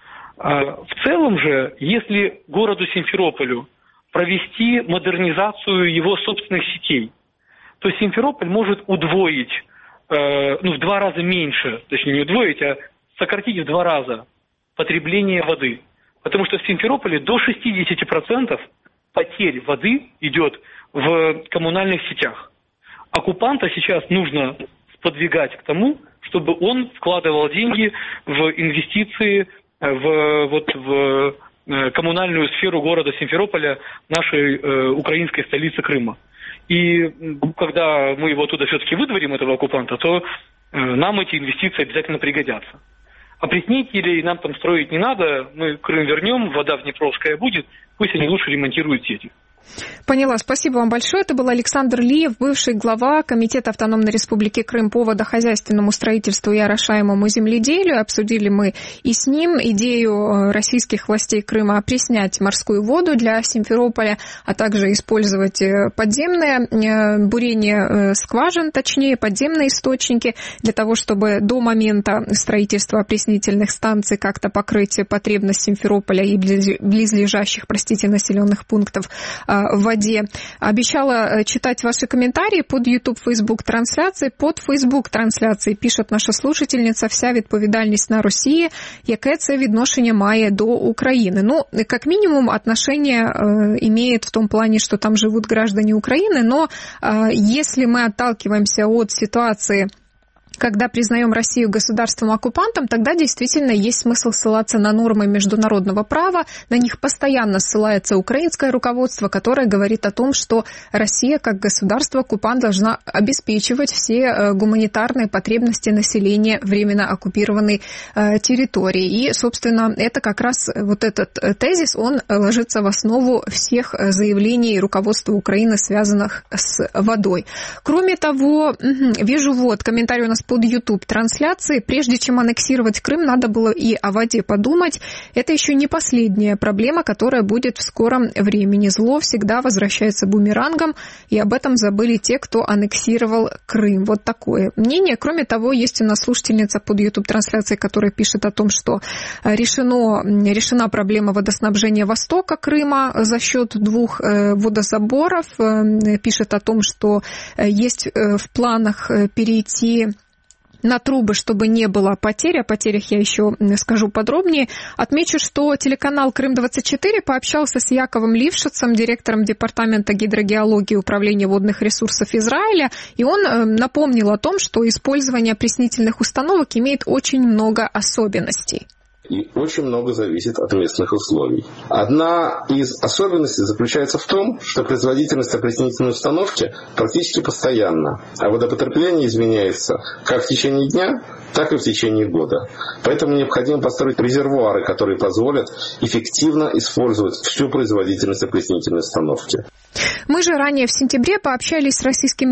В целом же, если городу Симферополю провести модернизацию его собственных сетей, то Симферополь может удвоить, в 2 раза меньше, точнее не удвоить, а сократить в 2 раза потребление воды. Потому что в Симферополе до 60% потерь воды идет в коммунальных сетях. Оккупанта сейчас нужно сподвигать к тому, чтобы он вкладывал деньги в инвестиции в коммунальную сферу города Симферополя, нашей украинской столицы Крыма. И когда мы его оттуда все-таки выдворим, этого оккупанта, то нам эти инвестиции обязательно пригодятся. Опреснителей нам там строить не надо, мы Крым вернем, вода в Днепровская будет, пусть они лучше ремонтируют сети. Поняла. Спасибо вам большое. Это был Александр Лиев, бывший глава Комитета Автономной Республики Крым по водохозяйственному строительству и орошаемому земледелию. Обсудили мы и с ним идею российских властей Крыма опреснять морскую воду для Симферополя, а также использовать подземное бурение скважин, точнее подземные источники, для того, чтобы до момента строительства опреснительных станций как-то покрыть потребность Симферополя и близлежащих, населенных пунктов в воде. Обещала читать ваши комментарии под YouTube, Facebook трансляции. Под Facebook трансляции пишет наша слушательница: вся відповідальність на Росії, яке це відношення має до Украины. Ну, как минимум, отношение имеет в том плане, что там живут граждане Украины, но если мы отталкиваемся от ситуации, когда признаем Россию государством-оккупантом, тогда действительно есть смысл ссылаться на нормы международного права. На них постоянно ссылается украинское руководство, которое говорит о том, что Россия как государство-оккупант должна обеспечивать все гуманитарные потребности населения временно оккупированной территории. И, собственно, это как раз вот этот тезис, он ложится в основу всех заявлений руководства Украины, связанных с водой. Кроме того, вижу вот комментарий у нас под YouTube-трансляции. Прежде чем аннексировать Крым, надо было и о воде подумать. Это еще не последняя проблема, которая будет в скором времени. Зло всегда возвращается бумерангом, и об этом забыли те, кто аннексировал Крым. Вот такое мнение. Кроме того, есть у нас слушательница под YouTube-трансляцией, которая пишет о том, что решена проблема водоснабжения востока Крыма за счет 2 водозаборов. Пишет о том, что есть в планах перейти на трубы, чтобы не было потерь. О потерях я еще скажу подробнее. Отмечу, что телеканал «Крым-24» пообщался с Яковом Лившицем, директором Департамента гидрогеологии Управления водных ресурсов Израиля, и он напомнил о том, что использование опреснительных установок имеет очень много особенностей. И очень много зависит от местных условий. Одна из особенностей заключается в том, что производительность опреснительной установки практически постоянна, а водопотребление изменяется как в течение дня, так и в течение года. Поэтому необходимо построить резервуары, которые позволят эффективно использовать всю производительность опреснительной установки. Мы же ранее в сентябре пообщались с российским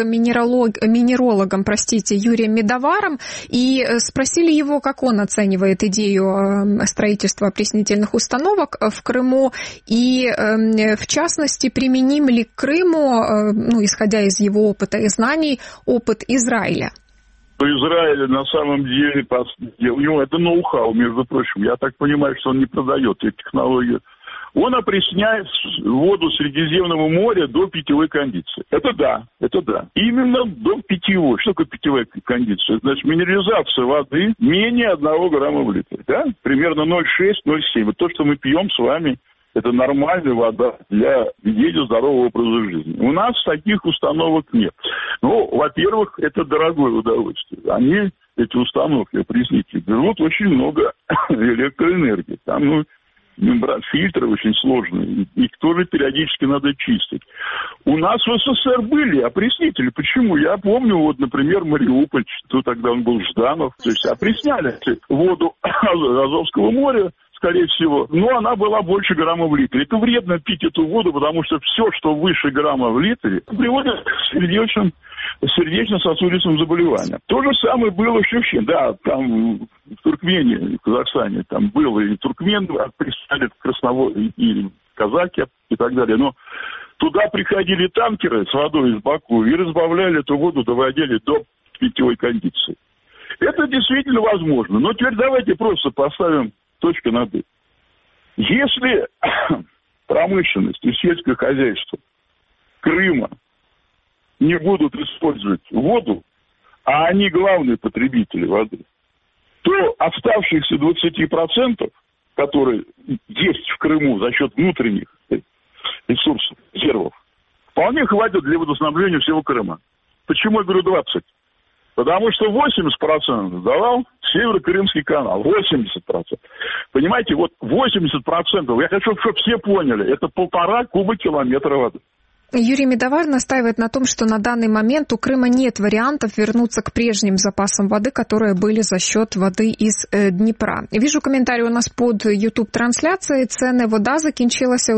минерологом, Юрием Медоваром, и спросили его, как он оценивает идею строительства опреснительных установок в Крыму, и в частности, применим ли к Крыму, исходя из его опыта и знаний, опыт Израиля. Израиль на самом деле, у него это ноу-хау, между прочим, я так понимаю, что он не продает эту технологию. Он опресняет воду Средиземного моря до питьевой кондиции. Это да. Именно до питьевой. Что такое питьевая кондиция? Значит, минерализация воды менее 1 грамма в литре. Да? Примерно 0,6-0,7. Вот то, что мы пьем с вами, это нормальная вода для ведения здорового образа жизни. У нас таких установок нет. Ну, во-первых, это дорогое удовольствие. Эти установки опреснители, берут очень много электроэнергии. Там, фильтры очень сложные, их тоже периодически надо чистить. У нас в СССР были опреснители. Почему? Я помню, вот, например, Мариуполь, тогда он был Жданов, то есть опресняли воду Азовского моря, скорее всего, но она была больше грамма в литре. Это вредно пить эту воду, потому что все, что выше грамма в литре, приводит к сердечно-сосудистым заболеваниям. То же самое было в Шевченко. Да, там в Туркмении, в Казахстане, там было и туркмен, представили и казаки и так далее. Но туда приходили танкеры с водой из Баку и разбавляли эту воду, доводили до питьевой кондиции. Это действительно возможно. Но теперь давайте просто поставим точку над «и». Если промышленность и сельское хозяйство Крыма не будут использовать воду, а они главные потребители воды, то оставшихся 20%, которые есть в Крыму за счет внутренних ресурсов, резервов, вполне хватит для водоснабжения всего Крыма. Почему я говорю 20%? Потому что 80% давал Северо-Крымский канал. 80%. Понимаете, вот 80%, я хочу, чтобы все поняли, это 1,5 кубокилометра воды. Юрий Медовар настаивает на том, что на данный момент у Крыма нет вариантов вернуться к прежним запасам воды, которые были за счет води із Дніпра. Вижу коментарі у нас під YouTube-трансляцією. Це не вода закінчилася у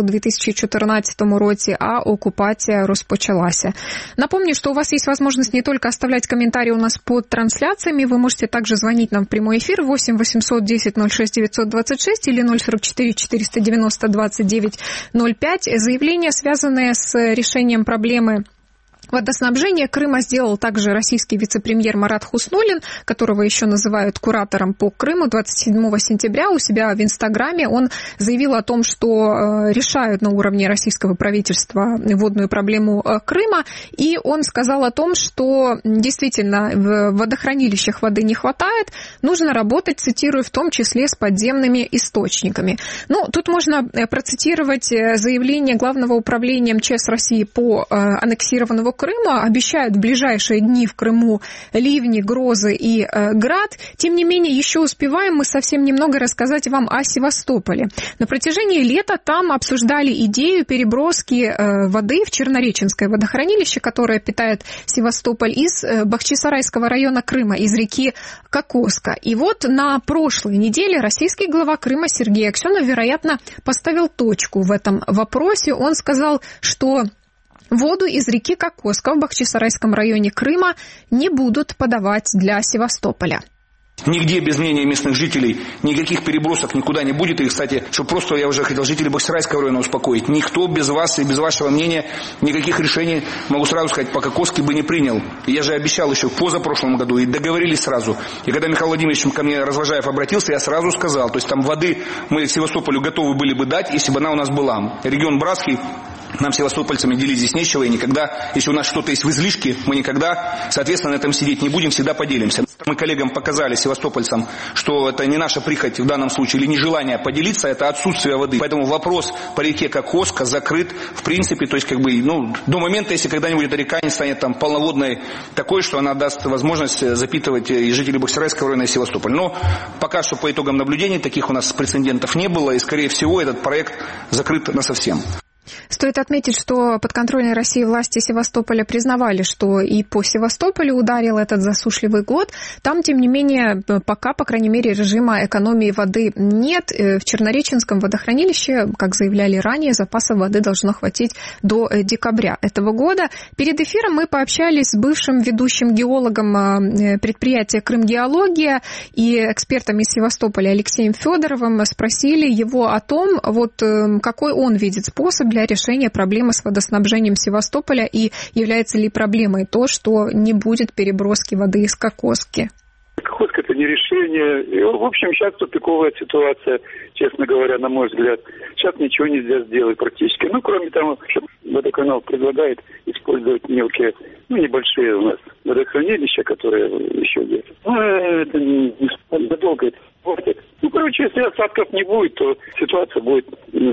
2014 році, а оккупация розпочалася. Напомню, что у вас есть возможность не только оставлять комментарии у нас под трансляциями, вы можете также звонить нам в прямой эфир 8 800 10 06 926 или 044 490 29 05. Заявления, связанные с решением проблемы водоснабжения Крыма, сделал также российский вице-премьер Марат Хуснуллин, которого еще называют куратором по Крыму. 27 сентября у себя в Инстаграме он заявил о том, что решают на уровне российского правительства водную проблему Крыма, и он сказал о том, что действительно в водохранилищах воды не хватает, нужно работать, цитирую, в том числе с подземными источниками. Ну, тут можно процитировать заявление Главного управления МЧС России по аннексированному Крыма. Обещают в ближайшие дни в Крыму ливни, грозы и град. Тем не менее, еще успеваем мы совсем немного рассказать вам о Севастополе. На протяжении лета там обсуждали идею переброски воды в Чернореченское водохранилище, которое питает Севастополь, из Бахчисарайского района Крыма, из реки Кокоска. И вот на прошлой неделе российский глава Крыма Сергей Аксенов, вероятно, поставил точку в этом вопросе. Он сказал, что воду из реки Кокоска в Бахчисарайском районе Крыма не будут подавать для Севастополя. Нигде без мнения местных жителей никаких перебросок никуда не будет. И, кстати, чтобы просто я уже хотел жителей Бахчисарайского района успокоить, никто без вас и без вашего мнения никаких решений, могу сразу сказать, по Кокоске бы не принял. Я же обещал еще в позапрошлом году и договорились сразу. И когда Михаил Владимирович ко мне, Развожаев, обратился, я сразу сказал, то есть там воды мы Севастополю готовы были бы дать, если бы она у нас была. Регион Братский, нам, севастопольцами, делить здесь нечего, и никогда, если у нас что-то есть в излишке, мы никогда, соответственно, на этом сидеть не будем, всегда поделимся. Мы коллегам показали, севастопольцам, что это не наша прихоть в данном случае, или нежелание поделиться, это отсутствие воды. Поэтому вопрос по реке Кокоска закрыт, в принципе, то есть, как бы, до момента, если когда-нибудь эта река не станет там полноводной такой, что она даст возможность запитывать и жителей Бахчисарайского района и Севастополь. Но пока что по итогам наблюдений таких у нас прецедентов не было, и, скорее всего, этот проект закрыт насовсем. Стоит отметить, что подконтрольные России власти Севастополя признавали, что и по Севастополю ударил этот засушливый год. Там, тем не менее, пока, по крайней мере, режима экономии воды нет. В Чернореченском водохранилище, как заявляли ранее, запасов воды должно хватить до декабря этого года. Перед эфиром мы пообщались с бывшим ведущим геологом предприятия «Крымгеология» и экспертом из Севастополя Алексеем Федоровым. Спросили его о том, какой он видит способ для решения проблемы с водоснабжением Севастополя и является ли проблемой то, что не будет переброски воды из Кокоски. Кокоска — это не решение. И, в общем, сейчас тупиковая ситуация, честно говоря, на мой взгляд. Сейчас ничего нельзя сделать практически. Кроме того, что водоканал предлагает использовать мелкие, небольшие у нас водохранилища, которые еще есть. Это недолго это хватит. Если осадков не будет, то ситуация будет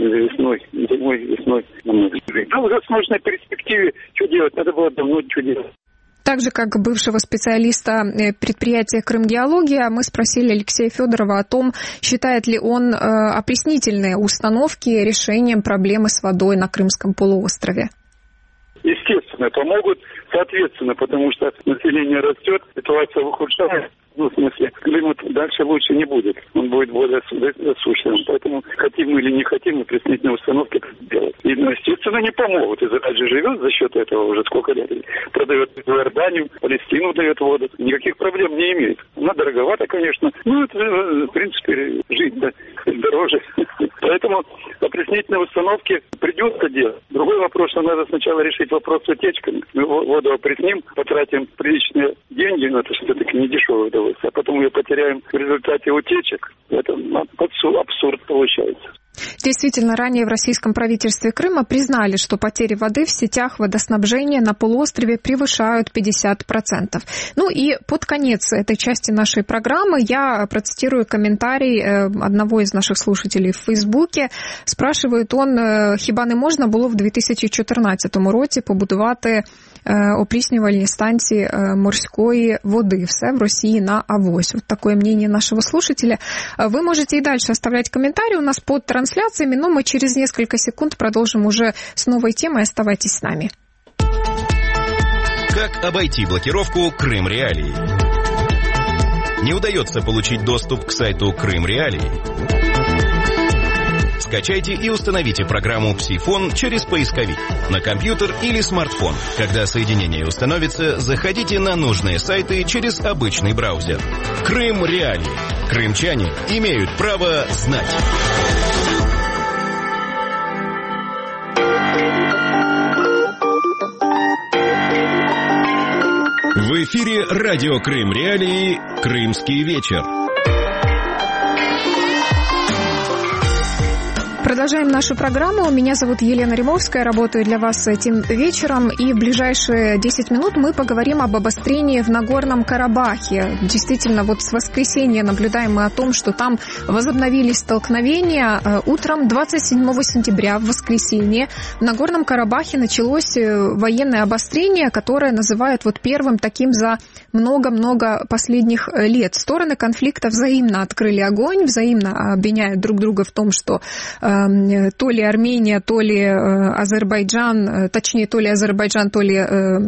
зимой, весной. В долгосрочной перспективе что делать? Надо было давно что делать. Так же, как бывшего специалиста предприятия «Крымгеология», мы спросили Алексея Федорова о том, считает ли он опреснительные установки решением проблемы с водой на Крымском полуострове. Естественно, помогут, соответственно, потому что население растет, ситуация ухудшается. В смысле, климат дальше лучше не будет. Он будет более засушенным. Поэтому хотим мы или не хотим, опреснительные установки это делать. И, естественно, не помогут. Израиль же живет за счет этого уже сколько лет. Продает Иорданию, Палестину дает воду. Никаких проблем не имеет. Она дороговата, конечно. Это, в принципе, жизнь-то дороже. Поэтому опреснительные установки придется делать. Другой вопрос, что надо сначала решить вопрос с утечками. Мы воду опресним, потратим приличные деньги, но это все-таки не дешевое удовольствие. А потом ее потеряем в результате утечек. Это абсурд получается. Действительно, ранее в российском правительстве Крыма признали, что потери воды в сетях водоснабжения на полуострове превышают 50%. И под конец этой части нашей программы я процитирую комментарий одного из наших слушателей в Фейсбуке. Спрашивает он, хіба не можна було в 2014 році побудувати опріснювальні станції морської воды. Все в России на авось. Вот такое мнение нашего слушателя. Вы можете и дальше оставлять комментарии у нас под трансляцией трансляциями, но мы через несколько секунд продолжим уже с новой темой. Оставайтесь с нами. Как обойти блокировку Крым Реалии? Не удается получить доступ к сайту Крым Реалии? Скачайте и установите программу «Псифон» через поисковик на компьютер или смартфон. Когда соединение установится, заходите на нужные сайты через обычный браузер. Крым Реалии. Крымчане имеют право знать. В эфире радио Крым Реалии «Крымский вечер». Продолжаем нашу программу. Меня зовут Елена Римовская, работаю для вас этим вечером. И в ближайшие 10 минут мы поговорим об обострении в Нагорном Карабахе. Действительно, вот с воскресенья наблюдаем мы о том, что там возобновились столкновения. Утром 27 сентября, в воскресенье, в Нагорном Карабахе началось военное обострение, которое называют вот первым таким за много-много последних лет. Стороны конфликта взаимно открыли огонь, взаимно обвиняют друг друга в том, что то ли Армения, то ли Азербайджан, точнее, то ли Азербайджан, то ли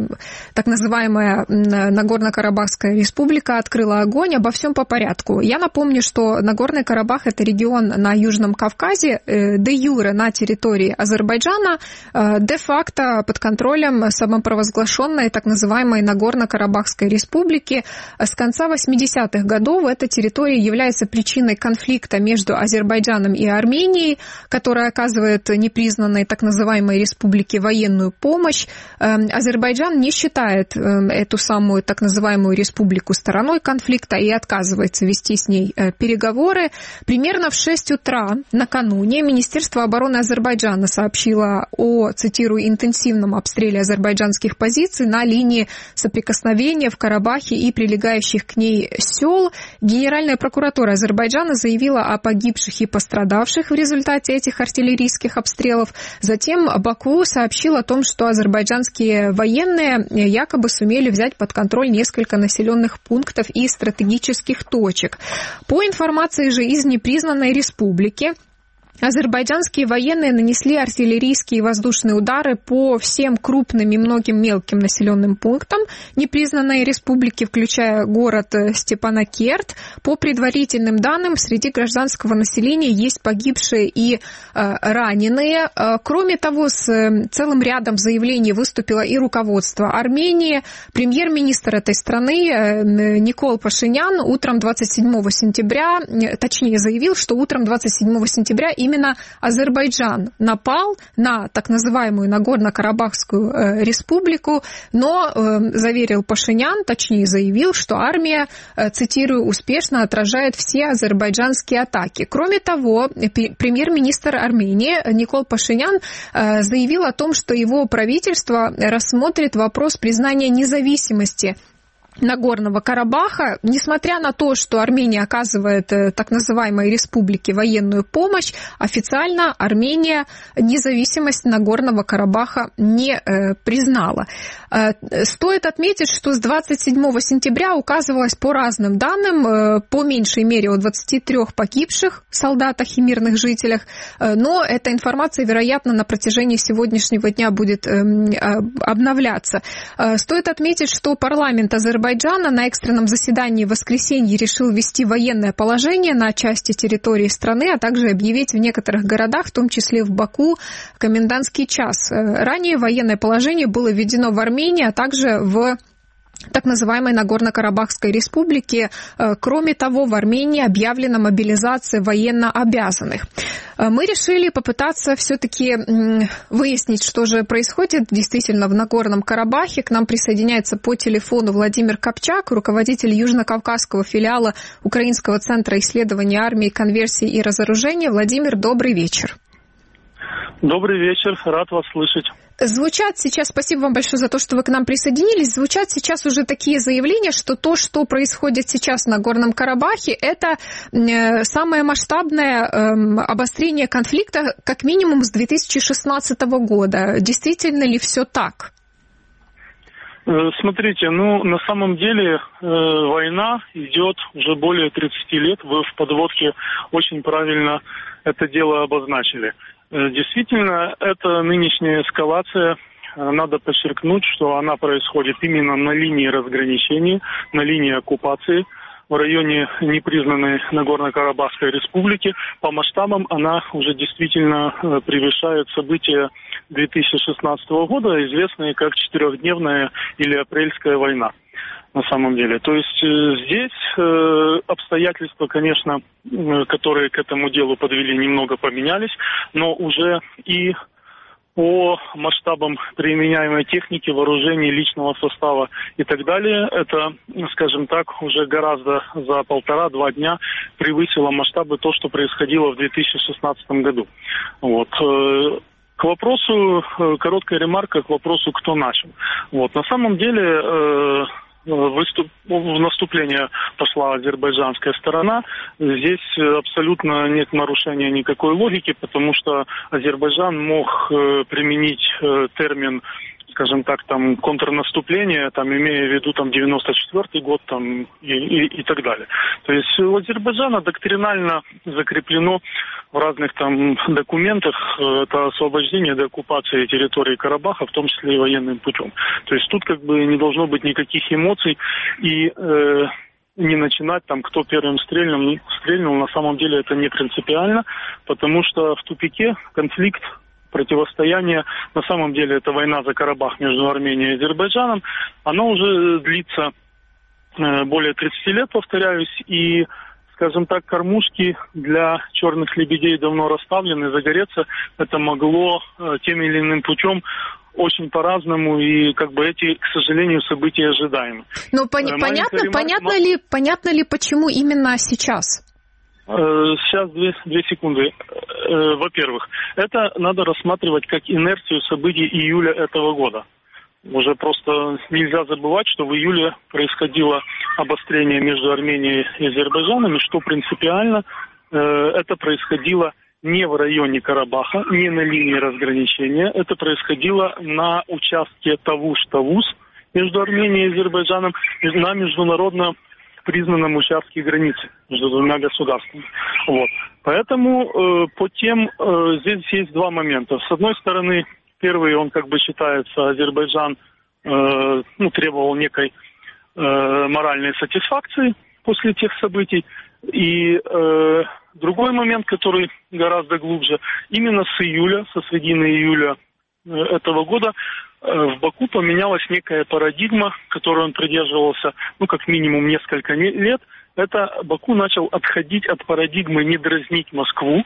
так называемая Нагорно-Карабахская республика открыла огонь. Обо всем по порядку. Я напомню, что Нагорный Карабах – это регион на Южном Кавказе, де-юре на территории Азербайджана, де-факто под контролем самопровозглашенной так называемой Нагорно-Карабахской республики. С конца 80-х годов эта территория является причиной конфликта между Азербайджаном и Арменией, которая оказывает непризнанной так называемой республике военную помощь. Азербайджан не считает эту самую так называемую республику стороной конфликта и отказывается вести с ней переговоры. Примерно в 6 утра накануне Министерство обороны Азербайджана сообщило о, цитирую, интенсивном обстреле азербайджанских позиций на линии соприкосновения в Карабахе и прилегающих к ней сел. Генеральная прокуратура Азербайджана заявила о погибших и пострадавших в результате этих артиллерийских обстрелов. Затем Баку сообщил о том, что азербайджанские военные якобы сумели взять под контроль несколько населенных пунктов и стратегических точек. По информации же из непризнанной республики, азербайджанские военные нанесли артиллерийские и воздушные удары по всем крупным и многим мелким населенным пунктам непризнанной республики, включая город Степанакерт. По предварительным данным, среди гражданского населения есть погибшие и раненые. Кроме того, с целым рядом заявлений выступило и руководство Армении. Премьер-министр этой страны Никол Пашинян утром 27 сентября, точнее заявил, что утром 27 сентября именно Азербайджан напал на так называемую Нагорно-Карабахскую республику, но заверил Пашинян, точнее заявил, что армия, цитирую, успешно отражает все азербайджанские атаки. Кроме того, премьер-министр Армении Никол Пашинян заявил о том, что его правительство рассмотрит вопрос признания независимости Нагорного Карабаха, несмотря на то, что Армения оказывает так называемой республике военную помощь, официально Армения независимость Нагорного Карабаха не признала. Стоит отметить, что с 27 сентября указывалось по разным данным, по меньшей мере о 23 погибших солдатах и мирных жителях, но эта информация, вероятно, на протяжении сегодняшнего дня будет обновляться. Стоит отметить, что парламент Азербайджана на экстренном заседании в воскресенье решил ввести военное положение на части территории страны, а также объявить в некоторых городах, в том числе в Баку, комендантский час. Ранее военное положение было введено в Армении, а также в так называемой Нагорно-Карабахской республике. Кроме того, в Армении объявлена мобилизация военнообязанных. Мы решили попытаться все-таки выяснить, что же происходит действительно в Нагорном Карабахе. К нам присоединяется по телефону Владимир Копчак, руководитель Южно-Кавказского филиала Украинского центра исследования армии, конверсии и разоружения. Владимир, добрый вечер. Добрый вечер, рад вас слышать. Звучат сейчас, спасибо вам большое за то, что вы к нам присоединились, звучат сейчас уже такие заявления, что то, что происходит сейчас в Нагорном Карабахе, это самое масштабное обострение конфликта как минимум с 2016 года. Действительно ли все так? Смотрите, на самом деле война идет уже более 30 лет. Вы в подводке очень правильно это дело обозначили. Действительно, это нынешняя эскалация. Надо подчеркнуть, что она происходит именно на линии разграничения, на линии оккупации. В районе непризнанной Нагорно-Карабахской республики. По масштабам она уже действительно превышает события 2016 года, известные как четырехдневная или апрельская война. На самом деле. То есть здесь обстоятельства, конечно, которые к этому делу подвели, немного поменялись, но уже и по масштабам применяемой техники, вооружений, личного состава и так далее, это, скажем так, уже гораздо за 1,5-2 дня превысило масштабы то, что происходило в 2016 году. Вот. К вопросу, короткая ремарка к вопросу, кто начал. Вот. На самом деле в наступление пошла азербайджанская сторона. Здесь абсолютно нет нарушения никакой логики, потому что Азербайджан мог применить термин, скажем так, там, контрнаступление, там, имея в виду там 94-й год там, и так далее. То есть у Азербайджана доктринально закреплено в разных там документах это освобождение до оккупации территории Карабаха, в том числе и военным путем. То есть тут как бы не должно быть никаких эмоций и не начинать там, кто первым стрельнул, на самом деле это не принципиально, потому что в тупике конфликт, противостояние, на самом деле это война за Карабах между Арменией и Азербайджаном, она уже длится более 30 лет, повторяюсь, и, скажем так, кормушки для черных лебедей давно расставлены, загореться это могло тем или иным путем очень по-разному, и как бы эти, к сожалению, события ожидаемы. Но понятно ли, почему именно сейчас? Сейчас, 2 секунды. Во-первых, это надо рассматривать как инерцию событий июля этого года. Уже просто нельзя забывать, что в июле происходило обострение между Арменией и Азербайджаном, и что принципиально это происходило не в районе Карабаха, не на линии разграничения, это происходило на участке Тавуш-Тавус между Арменией и Азербайджаном, на международном признанном участке границы между двумя государствами. Вот. Поэтому здесь есть два момента. С одной стороны, первый, он как бы считается, Азербайджан требовал некой моральной сатисфакции после тех событий. И другой момент, который гораздо глубже, именно с середины июля этого года в Баку поменялась некая парадигма, которой он придерживался, как минимум несколько лет. Это Баку начал отходить от парадигмы не дразнить Москву,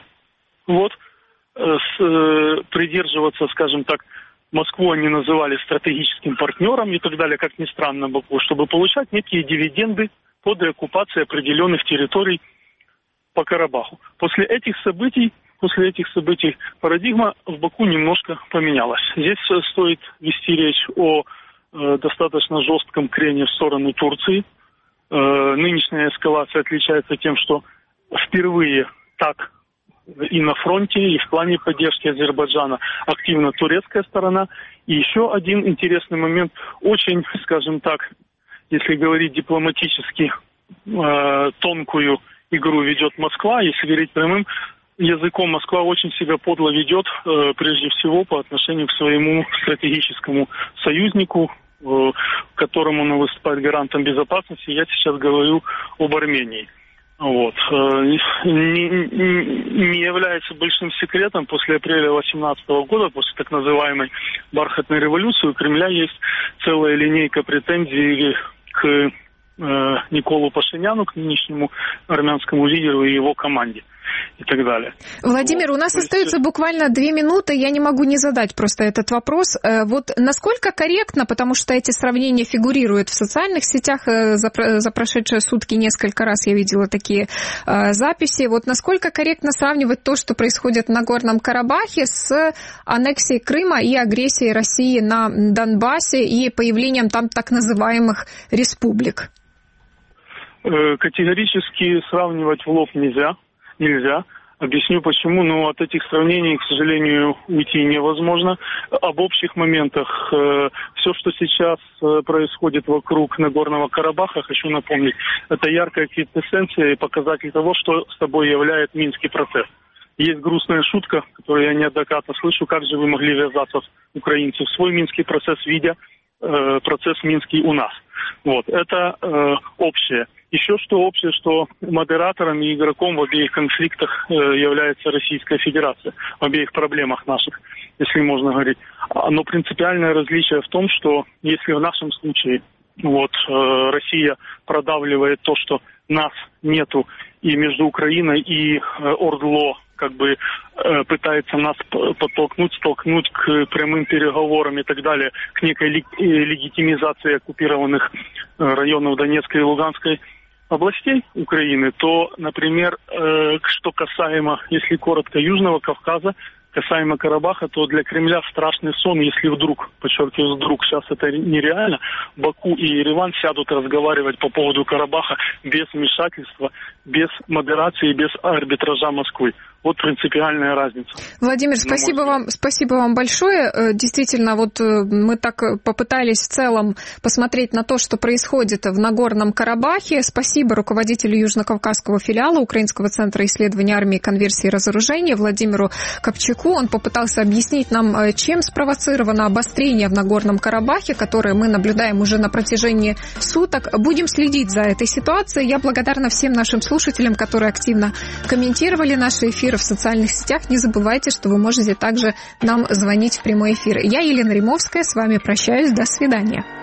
придерживаться, скажем так, Москву они называли стратегическим партнером и так далее, как ни странно, Баку, чтобы получать некие дивиденды по деоккупации определенных территорий по Карабаху. После этих событий парадигма в Баку немножко поменялась. Здесь стоит вести речь о достаточно жестком крене в сторону Турции. Нынешняя эскалация отличается тем, что впервые так и на фронте, и в плане поддержки Азербайджана активна турецкая сторона. И еще один интересный момент, очень, скажем так, если говорить дипломатически, тонкую игру ведет Москва, если говорить прямым языком, Москва очень себя подло ведет, прежде всего, по отношению к своему стратегическому союзнику, которому она выступает гарантом безопасности. Я сейчас говорю об Армении. Вот. Не является большим секретом, после апреля 2018 года, после так называемой бархатной революции, у Кремля есть целая линейка претензий к Николу Пашиняну, к нынешнему армянскому лидеру и его команде и так далее. Владимир, у нас остается буквально 2 минуты, я не могу не задать просто этот вопрос. Вот насколько корректно, потому что эти сравнения фигурируют в социальных сетях, за прошедшие сутки несколько раз я видела такие записи, вот насколько корректно сравнивать то, что происходит в Нагорном Карабахе, с аннексией Крыма и агрессией России на Донбассе и появлением там так называемых республик? Категорически сравнивать в лоб нельзя. Объясню почему. Но от этих сравнений, к сожалению, уйти невозможно. Об общих моментах. Все, что сейчас происходит вокруг Нагорного Карабаха, хочу напомнить, это яркая квинтэссенция и показатель того, что собой является Минский процесс. Есть грустная шутка, которую я неоднократно слышу, как же вы могли ввязаться, украинцы, в свой Минский процесс, видя процесс Минский у нас. Вот, это общее. Еще что общее, что модератором и игроком в обеих конфликтах является Российская Федерация, в обеих проблемах наших, если можно говорить. Но принципиальное различие в том, что если в нашем случае Россия продавливает то, что нас нету, и между Украиной и ОРДЛО пытается нас столкнуть к прямым переговорам и так далее, к некой легитимизации оккупированных районов Донецкой и Луганской областей Украины, то, например, что касаемо, если коротко, Южного Кавказа, касаемо Карабаха, то для Кремля страшный сон, если вдруг, подчеркиваю, вдруг, сейчас это нереально, Баку и Ереван сядут разговаривать по поводу Карабаха без вмешательства, без модерации, без арбитража Москвы. Вот принципиальная разница. Владимир, спасибо вам большое. Действительно, мы так попытались в целом посмотреть на то, что происходит в Нагорном Карабахе. Спасибо руководителю Южно-Кавказского филиала Украинского центра исследования армии, конверсии и разоружения Владимиру Копчаку. Он попытался объяснить нам, чем спровоцировано обострение в Нагорном Карабахе, которое мы наблюдаем уже на протяжении суток. Будем следить за этой ситуацией. Я благодарна всем нашим слушателям, которые активно комментировали наши эфиры в социальных сетях. Не забывайте, что вы можете также нам звонить в прямой эфир. Я, Елена Римовская, с вами прощаюсь. До свидания.